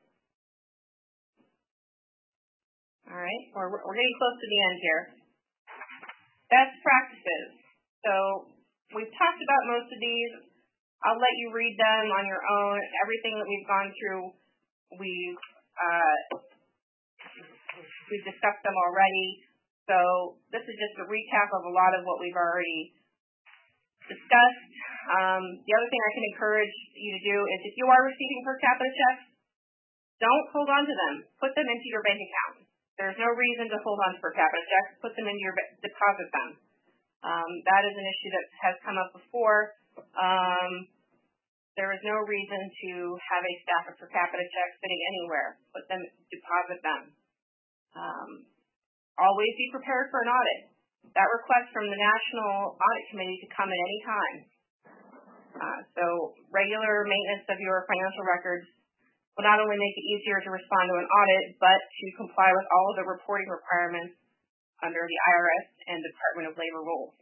All right, we're we're getting close to the end here. Best practices. So we've talked about most of these. I'll let you read them on your own. Everything that we've gone through, we've uh, we've discussed them already. So this is just a recap of a lot of what we've already discussed. Um, the other thing I can encourage you to do is if you are receiving per capita checks, don't hold on to them. Put them into your bank account. There's no reason to hold on to per capita checks. Put them into your deposit them. Um, that is an issue that has come up before. Um, there is no reason to have a stack of per capita checks sitting anywhere. Put them, deposit them. Um, always be prepared for an audit. That request from the National Audit Committee to come at any time. Uh, so regular maintenance of your financial records will not only make it easier to respond to an audit, but to comply with all of the reporting requirements under the I R S and Department of Labor rules.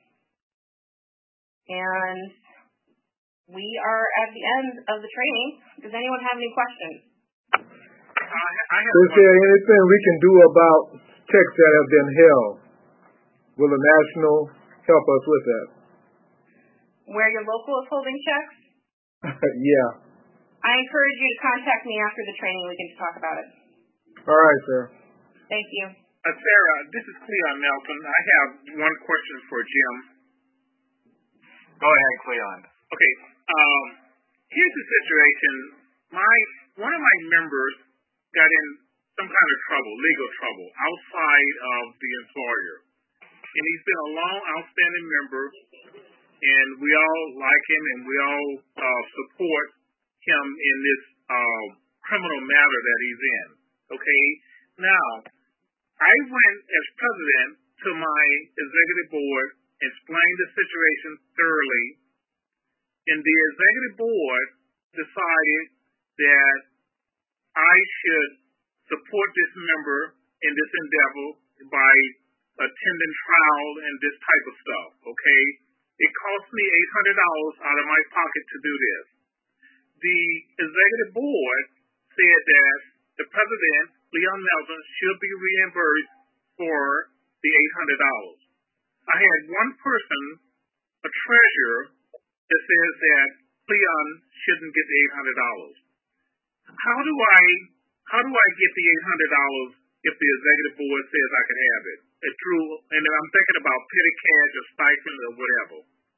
And we are at the end of the training. Does anyone have any questions? Uh, I have Is there anything we can do about checks that have been held? Will the National help us with that? Where your local is holding checks? Yeah. I encourage you to contact me after the training. We can talk about it. All right, sir. Thank you. Uh, Sarah, this is Cleon Melton. I have one question for Jim. Go ahead, Cleon. Okay. Um, here's the situation. My one of my members got in some kind of trouble, legal trouble, outside of the employer. And he's been a long, outstanding member, and we all like him, and we all uh, support him in this uh, criminal matter that he's in. Okay? Now, I went as president to my executive board, explained the situation thoroughly, and the executive board decided that I should support this member in this endeavor by attending trial and this type of stuff, okay? It cost me eight hundred dollars out of my pocket to do this. The executive board said that the president, Leon Melton, should be reimbursed for the eight hundred dollars. I had one person, a treasurer, that says that Leon shouldn't get the eight hundred dollars. How do I how do I get the eight hundred dollars if the executive board says I can have it? It's through, and I'm thinking about petty cash or stipend or whatever.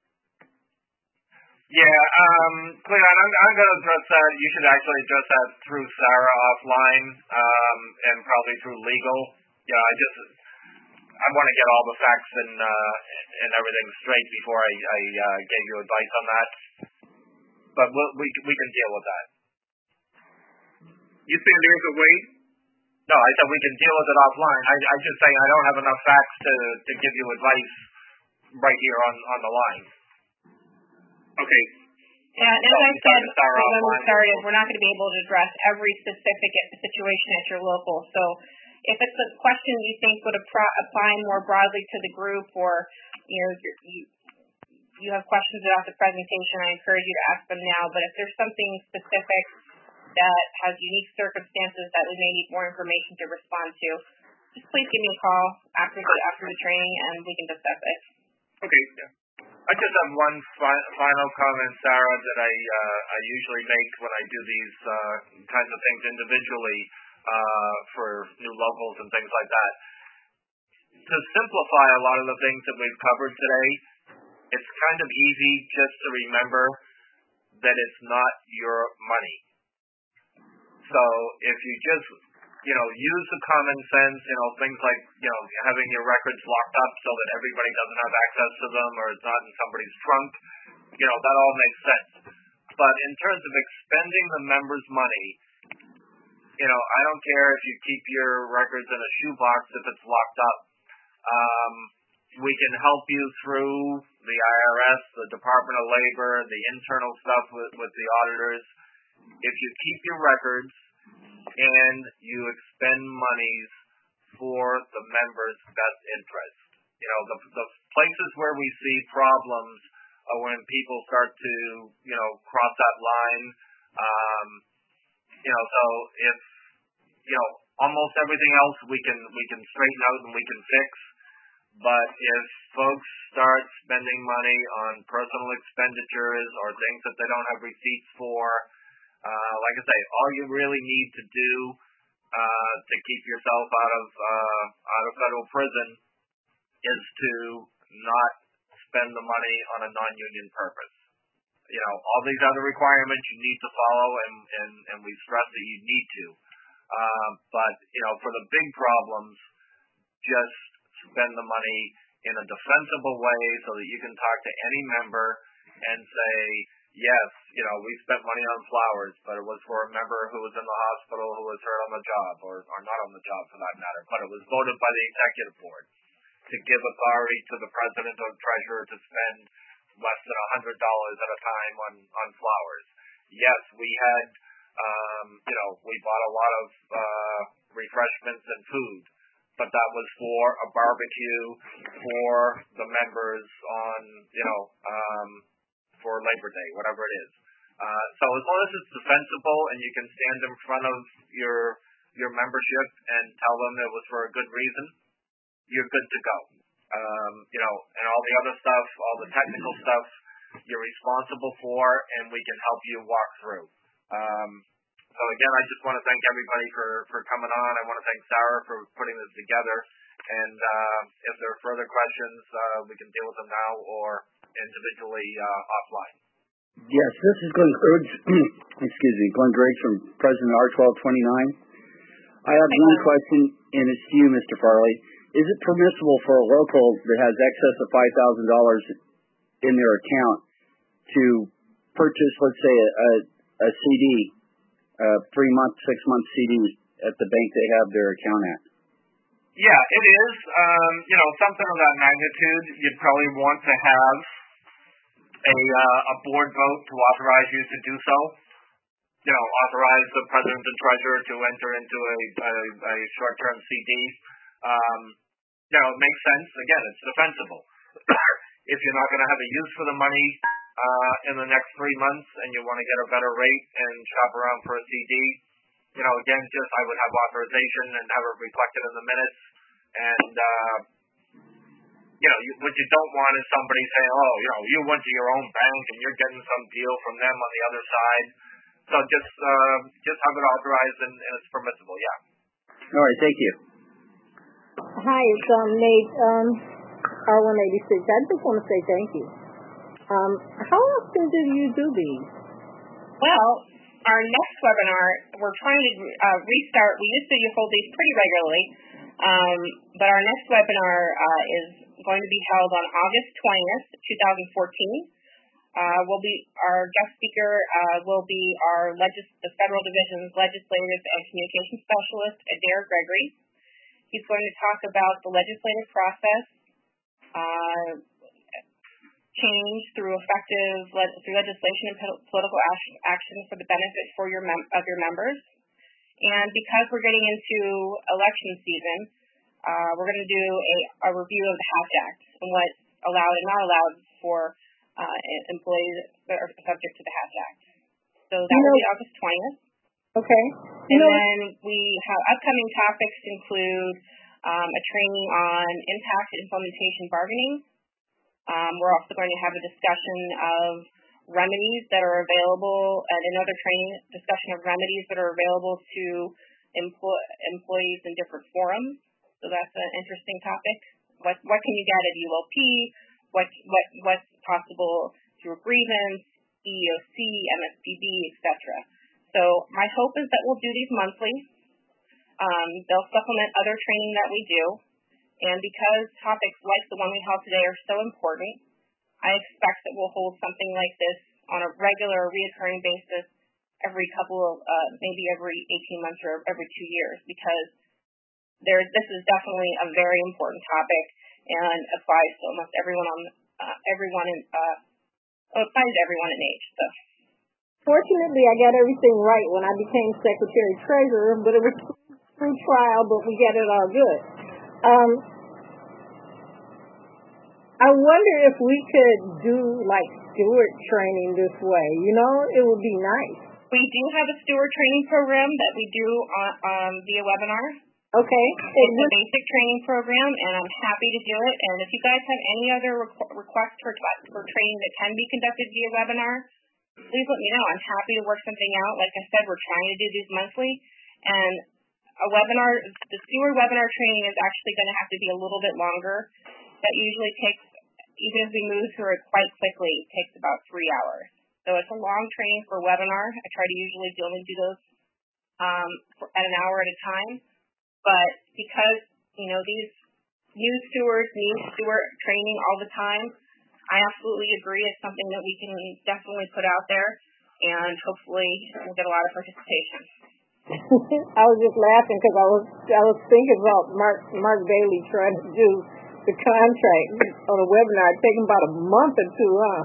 Yeah, um, Cleon, I'm, I'm going to address that. You should actually address that through Sarah offline, um, and probably through legal. Yeah, I just, I want to get all the facts and, uh, and everything straight before I, I uh, gave you advice on that. But we'll, we we can deal with that. You saying there's a way? No, I said we can deal with it offline. I, I'm just saying I don't have enough facts to, to give you advice right here on, on the line. Okay. Yeah, and as I said when we started, we're not going to be able to address every specific situation at your local. So if it's a question you think would apply more broadly to the group, or you know you you have questions about the presentation, I encourage you to ask them now. But if there's something specific that has unique circumstances that we may need more information to respond to, just please give me a call after the after the training, and we can discuss it. Okay. Yeah. I just have one fi- final comment, Sarah, that I uh, I usually make when I do these uh, kinds of things individually uh, for new locals and things like that. To simplify a lot of the things that we've covered today, it's kind of easy just to remember that it's not your money. So if you just, you know, use the common sense, you know, things like, you know, having your records locked up so that everybody doesn't have access to them, or it's not in somebody's trunk, you know, that all makes sense. But in terms of expending the members' money, you know, I don't care if you keep your records in a shoebox if it's locked up. Um, we can help you through the I R S, the Department of Labor, the internal stuff with, with the auditors. if you keep your records and you expend monies for the members' best interest. You know, the, the places where we see problems are when people start to, you know, cross that line. Um, you know, so if, you know, almost everything else we can we can straighten out and we can fix. But if folks start spending money on personal expenditures or things that they don't have receipts for, uh, like I say, all you really need to do uh, to keep yourself out of uh, out of federal prison is to not spend the money on a non-union purpose. You know, all these other requirements you need to follow, and and, and we stress that you need to. Uh, but you know, for the big problems, just spend the money in a defensible way so that you can talk to any member and say, yes, you know, we spent money on flowers, but it was for a member who was in the hospital who was hurt on the job, or, or not on the job for that matter, but it was voted by the executive board to give authority to the president or treasurer to spend less than one hundred dollars at a time on, on flowers. Yes, we had, um, you know, we bought a lot of uh, refreshments and food, but that was for a barbecue for the members on, you know, um, for Labor Day, whatever it is. Uh, so as long as it's defensible and you can stand in front of your your membership and tell them it was for a good reason, you're good to go. Um, you know, and all the other stuff, all the technical stuff, you're responsible for, and we can help you walk through. Um, So again, I just want to thank everybody for, for coming on. I want to thank Sarah for putting this together. And uh, if there are further questions, uh, we can deal with them now or individually uh, offline. Yes, this is Glenn Griggs. Excuse me, Glenn Griggs from President R twelve twenty-nine. I have hey, one question, and it's to you, Mister Farley. Is it permissible for a local that has excess of five thousand dollars in their account to purchase, let's say, a, a, a C D? A three month, six month C D at the bank they have their account at? Yeah, it is. Um, you know, something of that magnitude, you'd probably want to have a uh, a board vote to authorize you to do so. You know, authorize the president and treasurer to enter into a, a, a short term C D. Um, you know, it makes sense. Again, it's defensible. If you're not going to have a use for the money Uh, in the next three months and you want to get a better rate and shop around for a C D, you know, again, just I would have authorization and have it reflected in the minutes. And, uh, you know, you, what you don't want is somebody saying, oh, you know, you went to your own bank and you're getting some deal from them on the other side. So just uh, just have it authorized and, and it's permissible, yeah. All right, thank you. Hi, it's um, Nate, um, R one eighty-six. I just want to say thank you. Um, how often do you do these? Well, our next webinar, we're trying to uh, restart. We used to hold these pretty regularly, um, but our next webinar uh, is going to be held on August twentieth, twenty fourteen. Uh, will be our guest speaker uh, will be our legis- the Federal Division's Legislative and Communication Specialist, Adair Gregory. He's going to talk about the legislative process, uh, change through effective le- through legislation and po- political action, action for the benefit for your mem- of your members. And because we're getting into election season, uh, we're going to do a, a review of the Hatch Act and what's allowed and not allowed for uh, employees that are subject to the Hatch Act. So that you will know, be August twentieth. Okay. And you then we have upcoming topics include um, a training on impact implementation bargaining. Um, we're also going to have a discussion of remedies that are available, and another training discussion of remedies that are available to empl- employees in different forums. So that's an interesting topic. What what can you get at U L P? What what what's possible through a grievance, E E O C, M S P B, et cetera. So my hope is that we'll do these monthly. Um, they'll supplement other training that we do. And because topics like the one we held today are so important, I expect that we'll hold something like this on a regular, reoccurring basis every couple of, uh, maybe every eighteen months or every two years, because there, this is definitely a very important topic and applies to almost everyone on, uh, everyone in, uh, well, applies to everyone in age. So. fortunately, I got everything right when I became secretary treasurer, but it was through trial, but we got it all good. Um, I wonder if we could do like steward training this way. You know, it would be nice. We do have a steward training program that we do on, um, via webinar. Okay. It's a basic training program, and I'm happy to do it. And if you guys have any other requ- requests for, for training that can be conducted via webinar, please let me know. I'm happy to work something out. Like I said, we're trying to do these monthly. And a webinar, the steward webinar training is actually going to have to be a little bit longer. That usually takes, even if we move through it quite quickly, it takes about three hours. So it's a long training for a webinar. I try to usually only do those um, for, at an hour at a time. But because, you know, these new stewards need steward training all the time, I absolutely agree it's something that we can definitely put out there, and hopefully we'll get a lot of participation. I was just laughing because I was I was thinking about Mark Mark Bailey trying to do the contract on a webinar. It took him about a month or two, huh?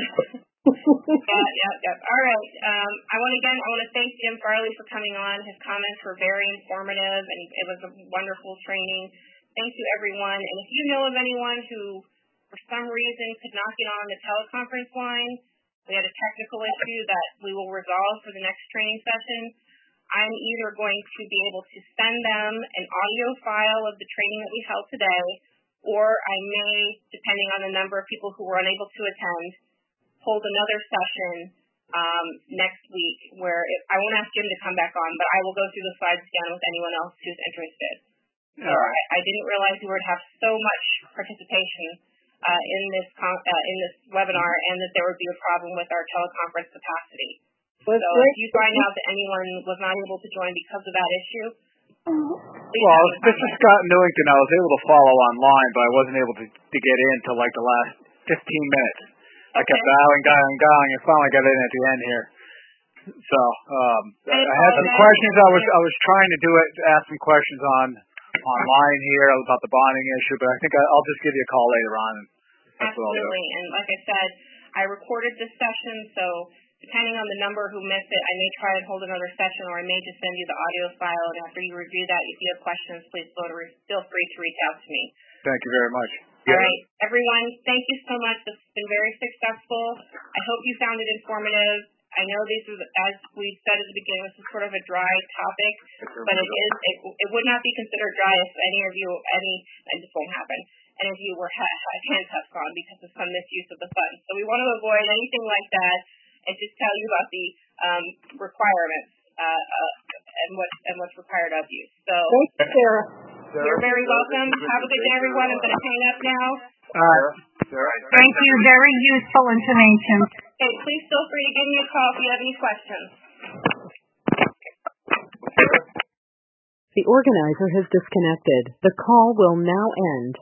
yeah, yeah, yeah. All right. Um, I want again. I want to thank Jim Farley for coming on. His comments were very informative, and it was a wonderful training. Thank you, everyone. And if you know of anyone who, for some reason, could not get on the teleconference line, we had a technical issue that we will resolve for the next training session. I'm either going to be able to send them an audio file of the training that we held today, or I may, depending on the number of people who were unable to attend, hold another session um, next week where it, I won't ask Jim to come back on, but I will go through the slides again with anyone else who's interested. So I, I didn't realize we would have so much participation uh, in this con- uh, in this webinar, and that there would be a problem with our teleconference capacity. So if you find out that anyone was not able to join because of that issue, well, this is Scott Newington. I was able to follow online, but I wasn't able to, to get in until like the last fifteen minutes. I kept dialing, dialing, dialing, and finally got in at the end here. So um, I had some questions. I was I was trying to do it, ask some questions on online here about the bonding issue, but I think I, I'll just give you a call later on. That's Absolutely, and like I said, I recorded this session, so depending on the number who missed it, I may try and hold another session, or I may just send you the audio file, and after you review that, if you have questions, please feel free to reach out to me. Thank you very much. All right, everyone, thank you so much. This has been very successful. I hope you found it informative. I know this is, as we said at the beginning, this is sort of a dry topic, but it is. It, it would not be considered dry if any of you, any, and this won't happen, any of you were ha- had handcuffs on because of some misuse of the funds. So we want to avoid anything like that, and just tell you about the um, requirements uh, uh, and what and what's required of you. So, thanks, Sarah. You're very welcome. Have a good day, everyone. I'm going to hang up now. All right. Thank you. Very useful information. Okay, please feel free to give me a call if you have any questions. The organizer has disconnected. The call will now end.